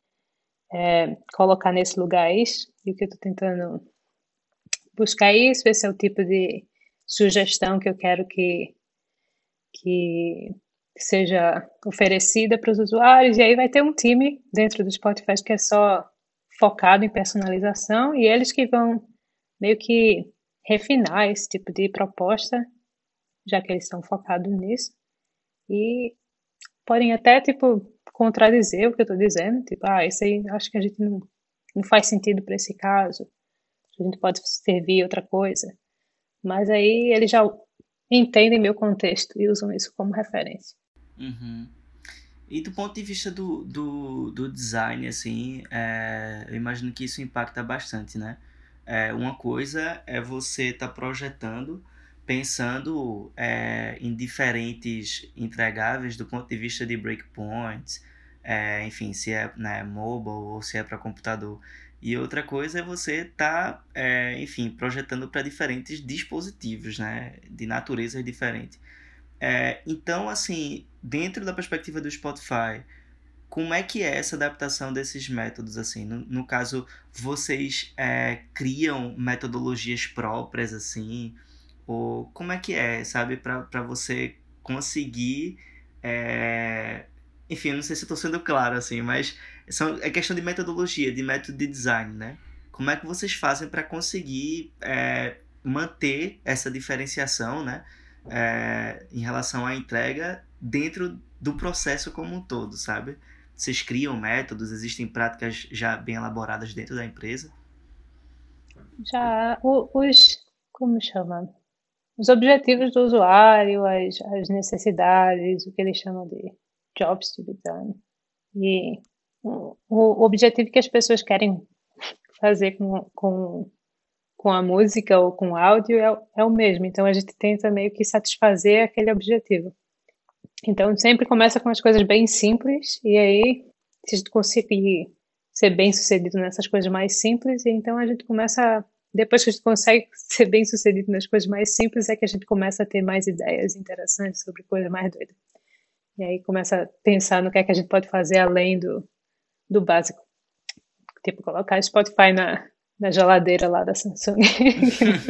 é, colocar nesse lugar é isso e o que eu estou tentando buscar é isso, esse é o tipo de sugestão que eu quero que, que seja oferecida para os usuários, e aí vai ter um time dentro do Spotify que é só focado em personalização, e eles que vão meio que refinar esse tipo de proposta, já que eles estão focados nisso, e podem até, tipo, contradizer o que eu estou dizendo, tipo, ah, isso aí acho que a gente não, não faz sentido para esse caso, a gente pode servir outra coisa, mas aí eles já entendem meu contexto e usam isso como referência. Uhum. E do ponto de vista do, do, do design, assim, é, eu imagino que isso impacta bastante, né? É, uma coisa é você estar tá projetando, pensando é, em diferentes entregáveis do ponto de vista de breakpoints, é, enfim, se é, né, mobile ou se é para computador. E outra coisa é você estar, tá, é, enfim, projetando para diferentes dispositivos, né? De naturezas diferentes. É, então, assim, dentro da perspectiva do Spotify, como é que é essa adaptação desses métodos, assim? No, no caso, vocês é, criam metodologias próprias, assim? Ou como é que é, sabe? Para você conseguir... É... Enfim, eu não sei se eu estou sendo claro, assim, mas são, é questão de metodologia, de método de design, né? Como é que vocês fazem para conseguir é, manter essa diferenciação, né? É, em relação à entrega dentro do processo como um todo, sabe? Vocês criam métodos, existem práticas já bem elaboradas dentro da empresa? Já o- os, como chama? Os objetivos do usuário, as, as necessidades, o que eles chamam de jobs to be done. E o, o objetivo que as pessoas querem fazer com, com, com a música ou com o áudio é, o- é o mesmo. Então a gente tenta meio que satisfazer aquele objetivo. Então sempre começa com as coisas bem simples, e aí, se a gente conseguir ser bem sucedido nessas coisas mais simples, então a gente começa. a- Depois que a gente consegue ser bem sucedido nas coisas mais simples, é que a gente começa a ter mais ideias interessantes sobre coisas mais doidas. E aí começa a pensar no que é que a gente pode fazer além do, do básico. Tipo, colocar Spotify na, na geladeira lá da Samsung. Que não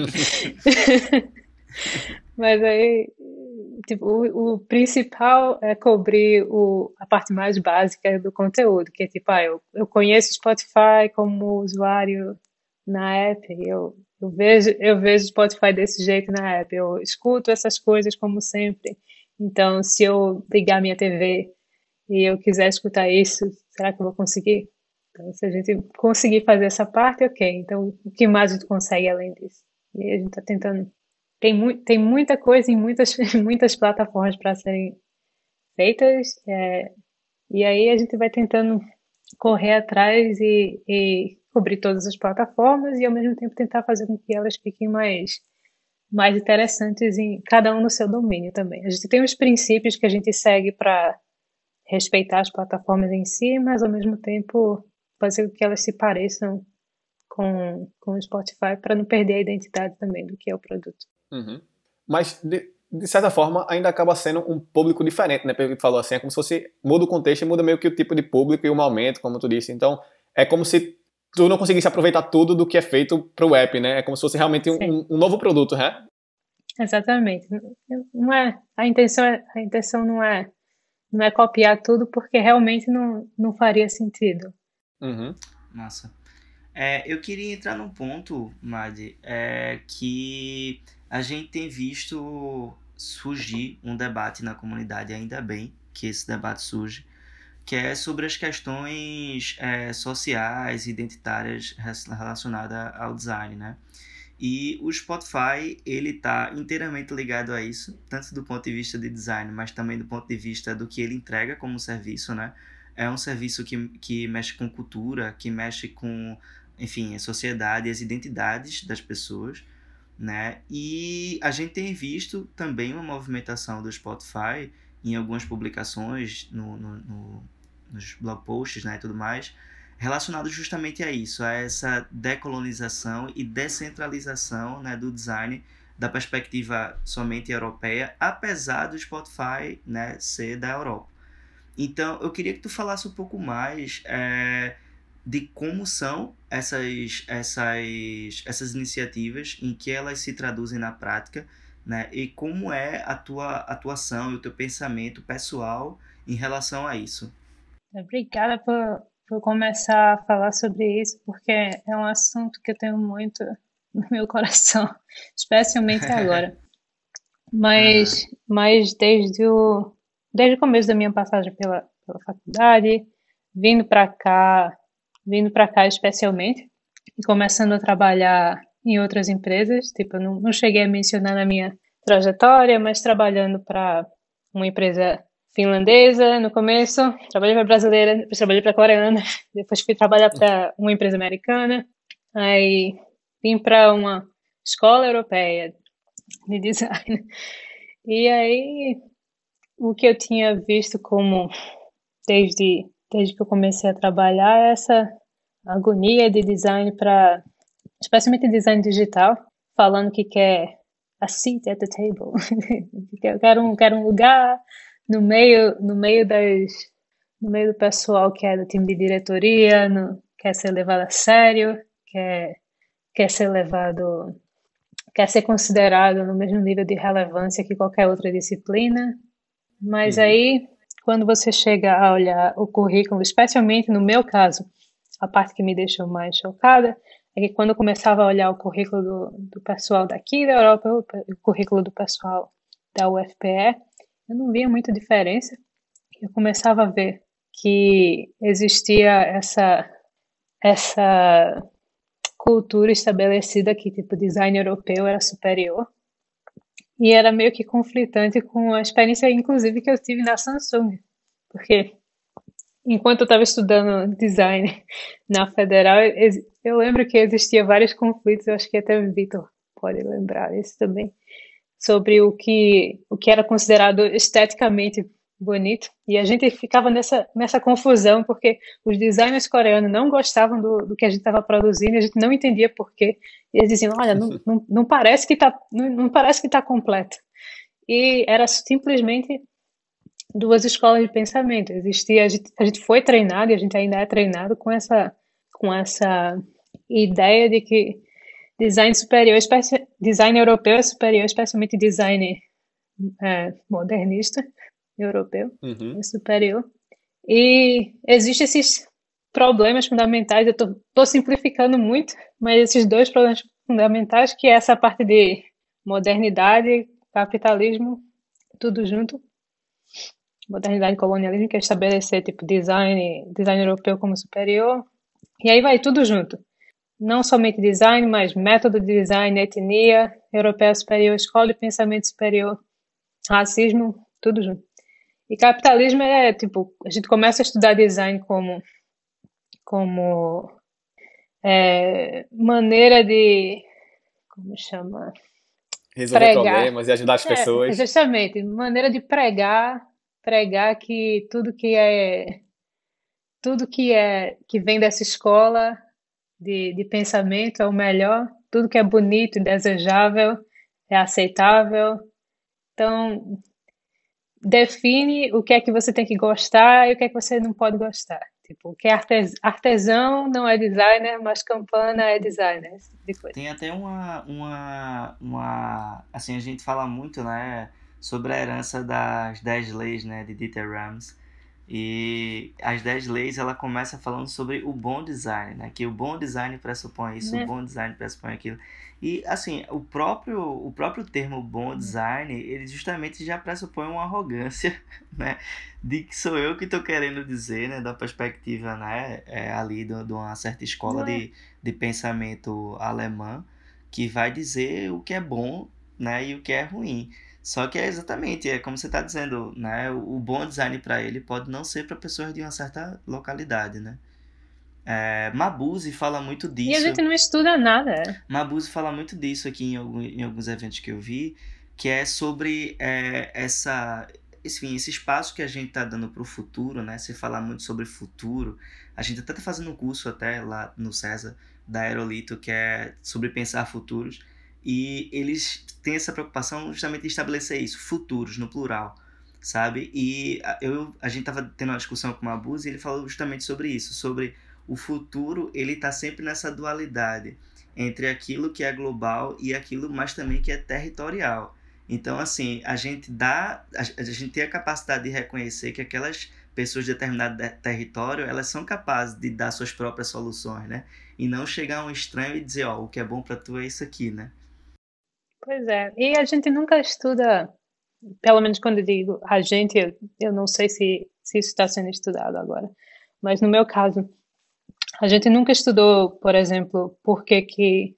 faz. Mas aí, tipo, o, o principal é cobrir o, a parte mais básica do conteúdo, que é tipo, ah, eu, eu conheço o Spotify como usuário na app, eu, eu vejo eu vejo o Spotify desse jeito na app, eu escuto essas coisas como sempre. Então, se eu ligar minha T V e eu quiser escutar isso, será que eu vou conseguir? Então, se a gente conseguir fazer essa parte, ok. Então, o que mais a gente consegue além disso? E aí a gente está tentando. Tem, mu tem muita coisa em muitas, muitas plataformas para serem feitas, é, e aí a gente vai tentando correr atrás e, e cobrir todas as plataformas e ao mesmo tempo tentar fazer com que elas fiquem mais, mais interessantes em cada um no seu domínio também. A gente tem os princípios que a gente segue para respeitar as plataformas em si, mas ao mesmo tempo fazer com que elas se pareçam com, com o Spotify para não perder a identidade também do que é o produto. Uhum. Mas, de, de certa forma, ainda acaba sendo um público diferente, né? Pelo que tu falou assim, é como se fosse, muda o contexto e muda meio que o tipo de público e o momento, como tu disse. Então, é como se tu não conseguisse aproveitar tudo do que é feito pro app, né? É como se fosse realmente um, um novo produto, né? Exatamente. Não é, a intenção, é, a intenção não é, não é copiar tudo porque realmente não, não faria sentido. Uhum. Massa. É, eu queria entrar num ponto, Madi, é, que a gente tem visto surgir um debate na comunidade, ainda bem que esse debate surge, que é sobre as questões é, sociais e identitárias relacionadas ao design, né? E o Spotify, ele está inteiramente ligado a isso, tanto do ponto de vista de design, mas também do ponto de vista do que ele entrega como serviço, né? é um serviço que, que mexe com cultura, que mexe com, enfim, a sociedade e as identidades das pessoas, né? E a gente tem visto também uma movimentação do Spotify em algumas publicações no, no, no, nos blog posts, né, e tudo mais, relacionado justamente a isso, a essa decolonização e descentralização, né, do design da perspectiva somente europeia, apesar do Spotify, né, ser da Europa. Então, eu queria que tu falasse um pouco mais é, de como são essas, essas, essas iniciativas, em que elas se traduzem na prática, né, e como é a tua atuação e o teu pensamento pessoal em relação a isso. Obrigada por, por começar a falar sobre isso, porque é um assunto que eu tenho muito no meu coração, especialmente agora. Mas, uhum. mas desde o, desde o começo da minha passagem pela, pela faculdade, vindo para cá, vindo para cá especialmente, e começando a trabalhar em outras empresas, tipo, eu não, não cheguei a mencionar na minha trajetória, mas trabalhando para uma empresa finlandesa no começo, trabalhei para brasileira, depois trabalhei para coreana, depois fui trabalhar para uma empresa americana, aí vim para uma escola europeia de design. E aí, o que eu tinha visto como, desde, desde que eu comecei a trabalhar, é essa agonia de design para, especialmente design digital, falando que quer a seat at the table. Eu quero um, quero um lugar no meio, no meio das, no meio do pessoal que é do time de diretoria, no, quer ser levado a sério, quer, quer ser levado, quer ser considerado no mesmo nível de relevância que qualquer outra disciplina. Mas uhum. aí, quando você chega a olhar o currículo, especialmente no meu caso, a parte que me deixou mais chocada é que quando eu começava a olhar o currículo do, do pessoal daqui da Europa, o, o currículo do pessoal da U F P E, eu não via muita diferença. Eu começava a ver que existia essa, essa cultura estabelecida que tipo design europeu era superior. E era meio que conflitante com a experiência, inclusive, que eu tive na Samsung. Porque enquanto eu estava estudando design na Federal, eu lembro que existia vários conflitos, eu acho que até o Vitor pode lembrar isso também, sobre o que, o que era considerado esteticamente bonito. E a gente ficava nessa, nessa confusão, porque os designers coreanos não gostavam do, do que a gente estava produzindo, a gente não entendia por quê. E eles diziam, olha, não, não, não parece que está não, não parece que tá completo. E era simplesmente duas escolas de pensamento. Existia, a gente, a gente foi treinado, e a gente ainda é treinado com essa, com essa ideia de que design superior, especi, design europeu é superior, especialmente design é, modernista europeu, uhum. é superior. E existem esses problemas fundamentais, eu estou simplificando muito, mas esses dois problemas fundamentais, que é essa parte de modernidade, capitalismo, tudo junto, modernidade e colonialismo, que é estabelecer tipo design, design europeu como superior, e aí vai tudo junto. Não somente design, mas método de design, etnia, europeia superior, escola de pensamento superior, racismo, tudo junto. E capitalismo é, tipo, a gente começa a estudar design como, como é, maneira de, como chama? Resolver pregar. Problemas e ajudar as é, pessoas. Justamente, maneira de pregar, pregar que tudo que é, tudo que é, que vem dessa escola de, de pensamento é o melhor, tudo que é bonito e desejável é aceitável. Então, define o que é que você tem que gostar e o que é que você não pode gostar. Tipo, o que é artes, artesão não é designer, mas campana é designer. Esse tipo de coisa. Tem até uma, uma, uma... Assim, a gente fala muito, né, sobre a herança das dez leis, né, de Dieter Rams. E as dez leis, ela começa falando sobre o bom design, né? Que o bom design pressupõe isso, é. o bom design pressupõe aquilo. E, assim, o próprio, o próprio termo bom design, ele justamente já pressupõe uma arrogância, né? De que sou eu que estou querendo dizer, né? Da perspectiva, né? É, ali de, de uma certa escola é. de, de pensamento alemã, que vai dizer o que é bom, né? E o que é ruim. Só que é exatamente, é como você está dizendo, né? O, o bom design para ele pode não ser para pessoas de uma certa localidade, né? É, Mabuse fala muito E a disso. gente não estuda nada. Mabuse fala muito disso aqui em, algum- em alguns eventos que eu vi, que é sobre é, essa, enfim, esse espaço que a gente está dando para o futuro, né? Você fala muito sobre futuro. A gente até está fazendo um curso até lá no César da Aerolito que é sobre pensar futuros e eles têm essa preocupação justamente de estabelecer isso, futuros no plural, sabe? E a- eu, a gente estava tendo uma discussão com o Mabuse e ele falou justamente sobre isso, sobre o futuro, ele está sempre nessa dualidade entre aquilo que é global e aquilo mas também que é territorial. Então, assim, a gente dá, a, a gente tem a capacidade de reconhecer que aquelas pessoas de determinado de- território, elas são capazes de dar suas próprias soluções, né? E não chegar a um estranho e dizer, ó, o que é bom para tu é isso aqui, né? Pois é. E a gente nunca estuda, pelo menos quando eu digo a gente, eu, eu não sei se, se isso está sendo estudado agora. Mas no meu caso, a gente nunca estudou, por exemplo, por que que,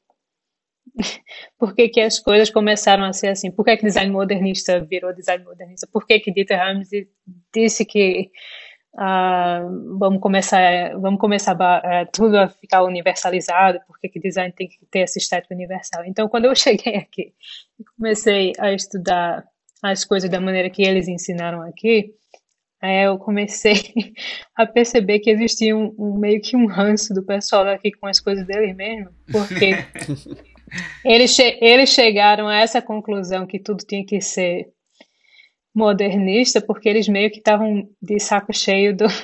por que que as coisas começaram a ser assim. Por que que design modernista virou design modernista? Por que que Dieter Rams disse que ah, vamos começar, vamos começar a, tudo a ficar universalizado, porque que design tem que ter essa estética universal. Então, quando eu cheguei aqui e comecei a estudar as coisas da maneira que eles ensinaram aqui, aí eu comecei a perceber que existia um, um meio que um ranço do pessoal aqui com as coisas deles mesmo, porque eles, che eles chegaram a essa conclusão que tudo tinha que ser modernista, porque eles meio que estavam de saco cheio do,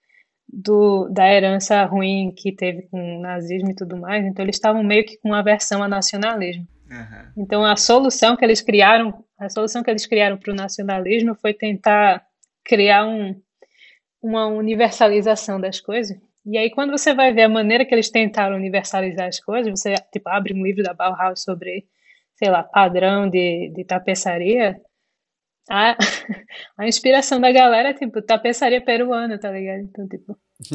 do, da herança ruim que teve com o nazismo e tudo mais, então eles estavam meio que com aversão ao nacionalismo. Aham. Então a solução que eles criaram, a solução que eles criaram para o nacionalismo foi tentar criar um, uma universalização das coisas. E aí quando você vai ver a maneira que eles tentaram universalizar as coisas, você tipo abre um livro da Bauhaus sobre, sei lá, padrão de, de tapeçaria, a, a inspiração da galera é tipo tapeçaria peruana, tá ligado? Então, tipo,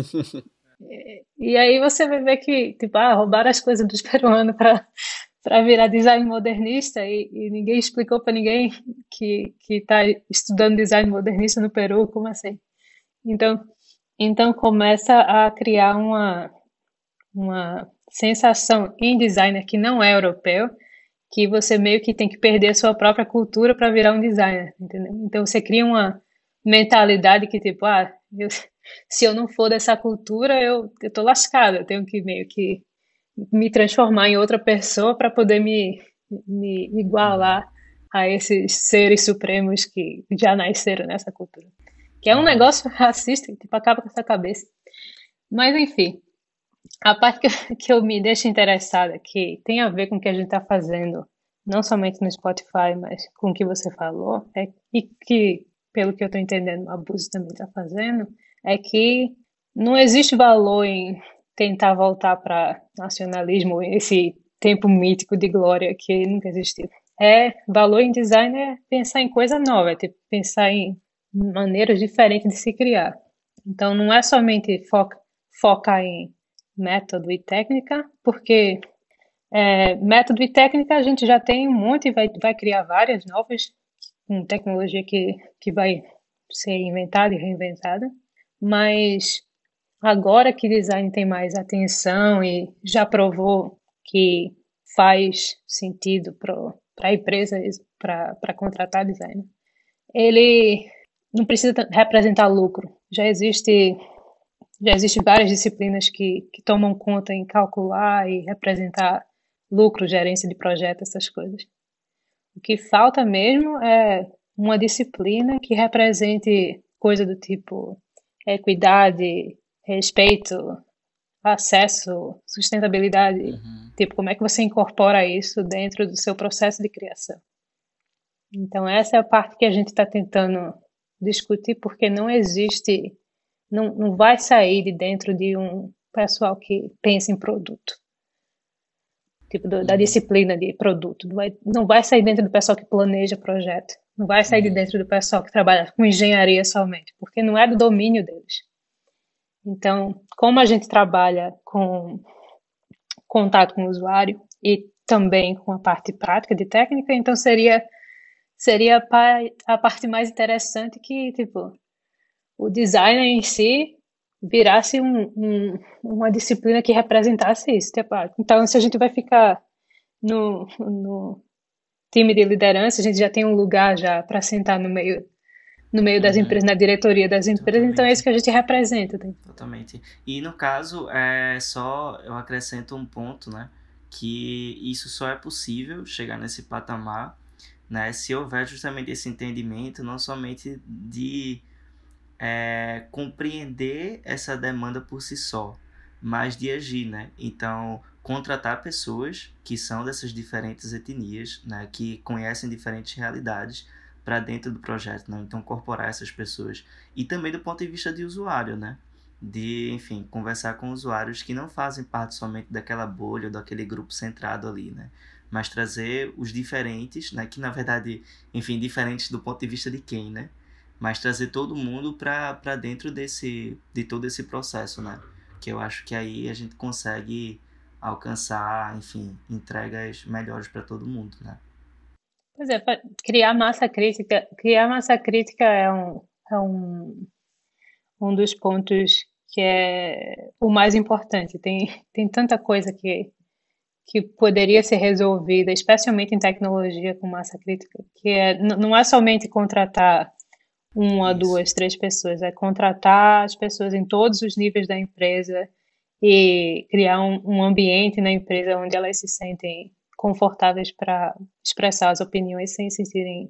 e aí você vai ver que, tipo, ah, roubaram as coisas dos peruanos para para virar design modernista e, e ninguém explicou para ninguém que que está estudando design modernista no Peru, como assim? Então, então começa a criar uma uma sensação em designer que não é europeu, que você meio que tem que perder a sua própria cultura para virar um designer, entendeu? Então você cria uma mentalidade que tipo, ah, eu, se eu não for dessa cultura, eu, eu tô lascado, eu tenho que meio que me transformar em outra pessoa para poder me, me Uhum. igualar a esses seres supremos que já nasceram nessa cultura. Que é um Uhum. negócio racista que tipo, acaba com essa cabeça. Mas enfim, a parte que, eu- que eu me deixo interessada, que tem a ver com o que a gente está fazendo, não somente no Spotify, mas com o que você falou, é, e que, pelo que eu estou entendendo, o Abuso também está fazendo, é que não existe valor em tentar voltar para nacionalismo, esse tempo mítico de glória que nunca existiu. É, valor em design é pensar em coisa nova, é tipo, pensar em maneiras diferentes de se criar. Então, não é somente foca, focar em método e técnica, porque é, método e técnica a gente já tem um monte e vai, vai criar várias novas, com tecnologia que, que vai ser inventada e reinventada, mas agora que design tem mais atenção e já provou que faz sentido para empresas para contratar design, ele não precisa representar lucro. Já existe já existem várias disciplinas que, que tomam conta em calcular e representar lucro, gerência de projeto, essas coisas. O que falta mesmo é uma disciplina que represente coisa do tipo equidade, respeito, acesso, sustentabilidade. Uhum. Tipo, como é que você incorpora isso dentro do seu processo de criação? Então, essa é a parte que a gente está tentando discutir, porque não existe, não, não vai sair de dentro de um pessoal que pensa em produto, tipo do, da Uhum. disciplina de produto. Não vai, não vai sair dentro do pessoal que planeja projeto, não vai sair de Uhum. dentro do pessoal que trabalha com engenharia somente, porque não é do domínio deles. Então, como a gente trabalha com contato com o usuário e também com a parte prática de técnica, então seria seria a, pa- a parte mais interessante que, tipo, o designer em si virasse um, um- uma disciplina que representasse isso. Tipo, ah, então, se a gente vai ficar no, no time de liderança, a gente já tem um lugar já para sentar no meio, no meio das Uhum, empresas, na diretoria das empresas, então é isso totalmente. que a gente representa. Tá? Totalmente. E no caso, é só eu acrescento um ponto, né? Que isso só é possível chegar nesse patamar, né? Se houver justamente esse entendimento, não somente de é, compreender essa demanda por si só, mas de agir, né? Então, contratar pessoas que são dessas diferentes etnias, né? Que conhecem diferentes realidades para dentro do projeto, né? Então, incorporar essas pessoas. E também do ponto de vista de usuário, né? De, enfim, conversar com usuários que não fazem parte somente daquela bolha ou daquele grupo centrado ali, né? Mas trazer os diferentes, né? Que na verdade, enfim, diferentes do ponto de vista de quem, né? Mas trazer todo mundo para para dentro desse de todo esse processo, né? Que eu acho que aí a gente consegue alcançar, enfim, entregas melhores para todo mundo, né? Pois é, pa- criar massa crítica, criar massa crítica é um, é um, um dos pontos que é o mais importante. Tem, tem tanta coisa que, que poderia ser resolvida, especialmente em tecnologia com massa crítica, que é, n- não é somente contratar uma, Isso. duas, três pessoas, é contratar as pessoas em todos os níveis da empresa e criar um, um ambiente na empresa onde elas se sentem confortáveis para expressar as opiniões sem sentirem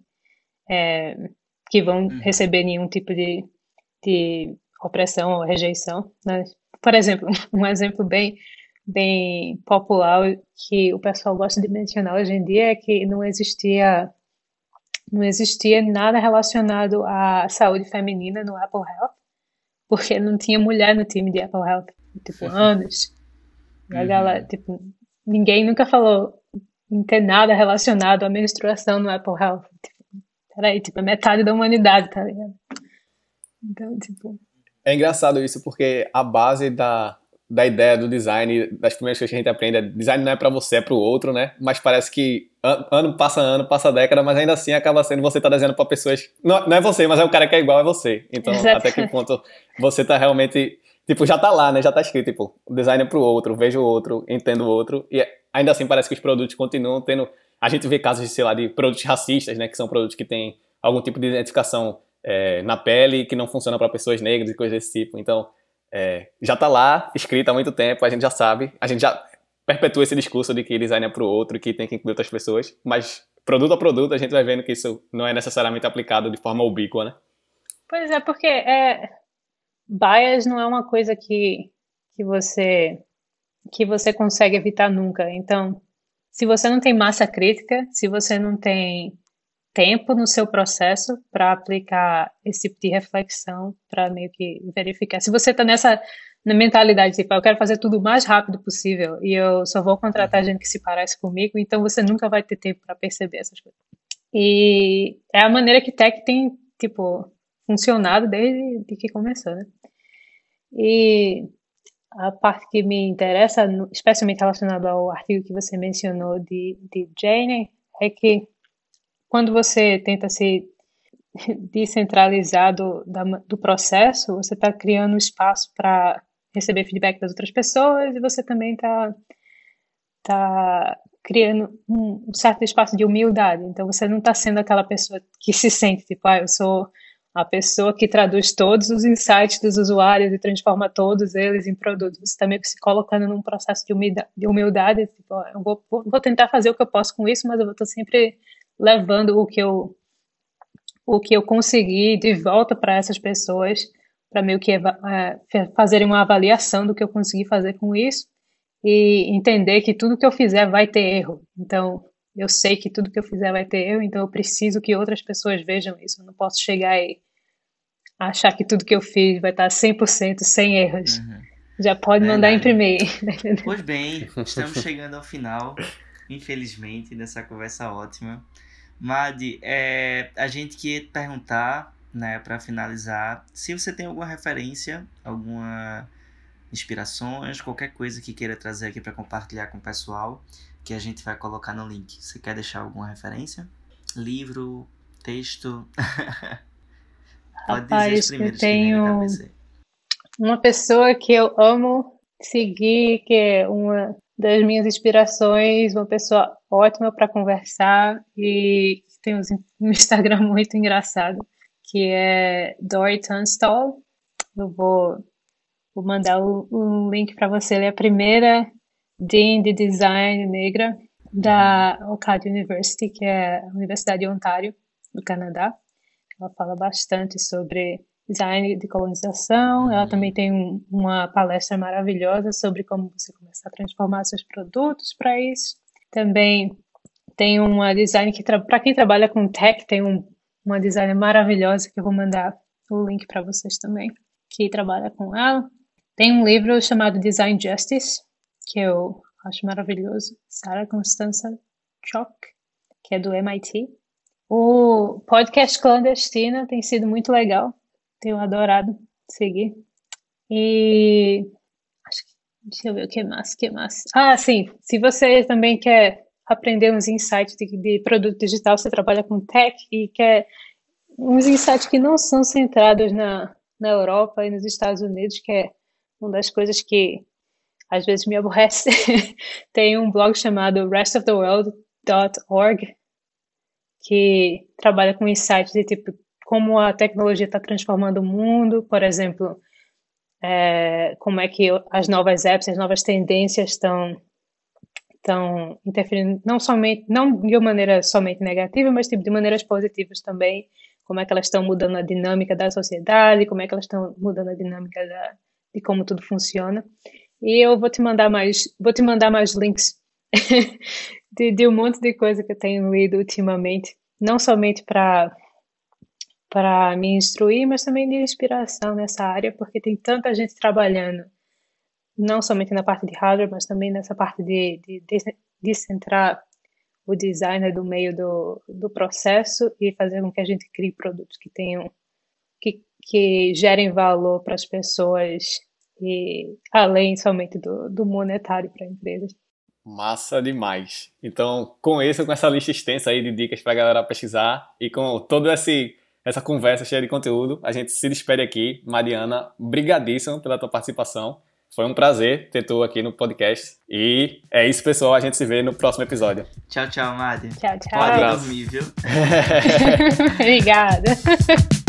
que vão Uhum. receber nenhum tipo de, de opressão ou rejeição, né? Por exemplo, um exemplo bem, bem popular que o pessoal gosta de mencionar hoje em dia é que não existia, não existia nada relacionado à saúde feminina no Apple Health, porque não tinha mulher no time de Apple Health, tipo, anos. E a galera, Uhum. tipo, ninguém nunca falou em ter nada relacionado à menstruação no Apple Health. Tipo, peraí, tipo, é metade da humanidade, tá ligado? Então, tipo, É engraçado isso, porque a base da, da ideia do design, das primeiras coisas que a gente aprende, é design não é pra você, é pro outro, né? Mas parece que an- ano passa ano, passa década, mas ainda assim acaba sendo você tá desenhando pra pessoas. Não, não é você, mas é o cara que é igual a você. Então, até que exatamente. ponto você tá realmente. Tipo, já tá lá, né? Já tá escrito, tipo, o design é pro outro, vejo o outro, entendo o outro. E ainda assim parece que os produtos continuam tendo. A gente vê casos, sei lá, de produtos racistas, né? Que são produtos que têm algum tipo de identificação é, na pele que não funciona para pessoas negras e coisas desse tipo. Então, é, já está lá, escrito há muito tempo, a gente já sabe, a gente já perpetua esse discurso de que design é para o outro, que tem que incluir outras pessoas, mas produto a produto a gente vai vendo que isso não é necessariamente aplicado de forma ubíqua, né? Pois é, porque é, bias não é uma coisa que, que você que você consegue evitar nunca. Então, se você não tem massa crítica, se você não tem tempo no seu processo para aplicar esse tipo de reflexão, para meio que verificar. Se você está nessa na mentalidade, tipo, "Ah, eu quero fazer tudo o mais rápido possível e eu só vou contratar Uhum. gente que se parece comigo, então você nunca vai ter tempo para perceber essas coisas. E é a maneira que tech tem, tipo, funcionado desde de que começou, né? E a parte que me interessa, no- especialmente relacionada ao artigo que você mencionou de, de Jane, é que quando você tenta se descentralizar do, da- do processo, você está criando espaço para receber feedback das outras pessoas e você também está tá criando um, um certo espaço de humildade. Então você não está sendo aquela pessoa que se sente tipo, ah, eu sou a pessoa que traduz todos os insights dos usuários e transforma todos eles em produtos. Você está meio que se colocando num processo de humildade, de humildade tipo, ah, eu vou, vou tentar fazer o que eu posso com isso, mas eu vou estar sempre levando o que eu o que eu consegui de volta para essas pessoas, para meio que é, fazerem uma avaliação do que eu consegui fazer com isso e entender que tudo que eu fizer vai ter erro. Então, eu sei que tudo que eu fizer vai ter erro, então eu preciso que outras pessoas vejam isso. Eu não posso chegar e achar que tudo que eu fiz vai estar cem por cento sem erros. Uhum. Já pode mandar Verdade. imprimir. Pois bem, estamos chegando ao final, infelizmente, dessa conversa ótima. Madi, é, a gente queria te perguntar, né, para finalizar, se você tem alguma referência, alguma inspirações, qualquer coisa que queira trazer aqui para compartilhar com o pessoal, que a gente vai colocar no link. Você quer deixar alguma referência? Livro, Texto. Pode Rapaz, dizer os eu primeiros que vem na tenho cabeça. uma pessoa que eu amo seguir, que é uma das minhas inspirações, uma pessoa ótima para conversar e tem um Instagram muito engraçado, que é Dory Tunstall. Eu vou, vou mandar o, o link para você. Ela é a primeira Dean de Design negra da OCAD University, que é a Universidade de Ontário, do Canadá. Ela fala bastante sobre design de colonização. Ela também tem um, uma palestra maravilhosa sobre como você começar a transformar seus produtos para isso. Também tem uma design que, para quem trabalha com tech, tem um, uma designer maravilhosa que eu vou mandar o link para vocês também, que trabalha com ela. Tem um livro chamado Design Justice, que eu acho maravilhoso, Sarah Constanza Chock, que é do M I T. O podcast Clandestina tem sido muito legal, tenho adorado seguir. E acho que, deixa eu ver o que mais, o que mais. Ah, sim, se você também quer aprender uns insights de, de produto digital, você trabalha com tech e quer uns insights que não são centrados na, na Europa e nos Estados Unidos, que é uma das coisas que às vezes me aborrece. Tem um blog chamado rest of the world dot org que trabalha com insights de tipo como a tecnologia está transformando o mundo, por exemplo, é, como é que as novas apps, as novas tendências estão estão interferindo não somente, não de uma maneira somente negativa, mas tipo de maneiras positivas também, como é que elas estão mudando a dinâmica da sociedade, como é que elas estão mudando a dinâmica da, de como tudo funciona. E eu vou te mandar mais, vou te mandar mais links de, de um monte de coisa que eu tenho lido ultimamente, não somente para para me instruir, mas também de inspiração nessa área, porque tem tanta gente trabalhando, não somente na parte de hardware, mas também nessa parte de, de, de descentrar o designer do meio do, do processo e fazer com que a gente crie produtos que tenham, que, que gerem valor para as pessoas e além somente do, do monetário para empresas. Massa demais. Então, com isso, com essa lista extensa aí de dicas para a galera pesquisar e com toda esse, essa conversa cheia de conteúdo, a gente se despede aqui. Mariana, brigadíssimo pela tua participação. Foi um prazer ter tu aqui no podcast. E é isso, pessoal. A gente se vê no próximo episódio. Tchau, tchau, Mari. Tchau, tchau. Pode dormir, viu? Obrigada.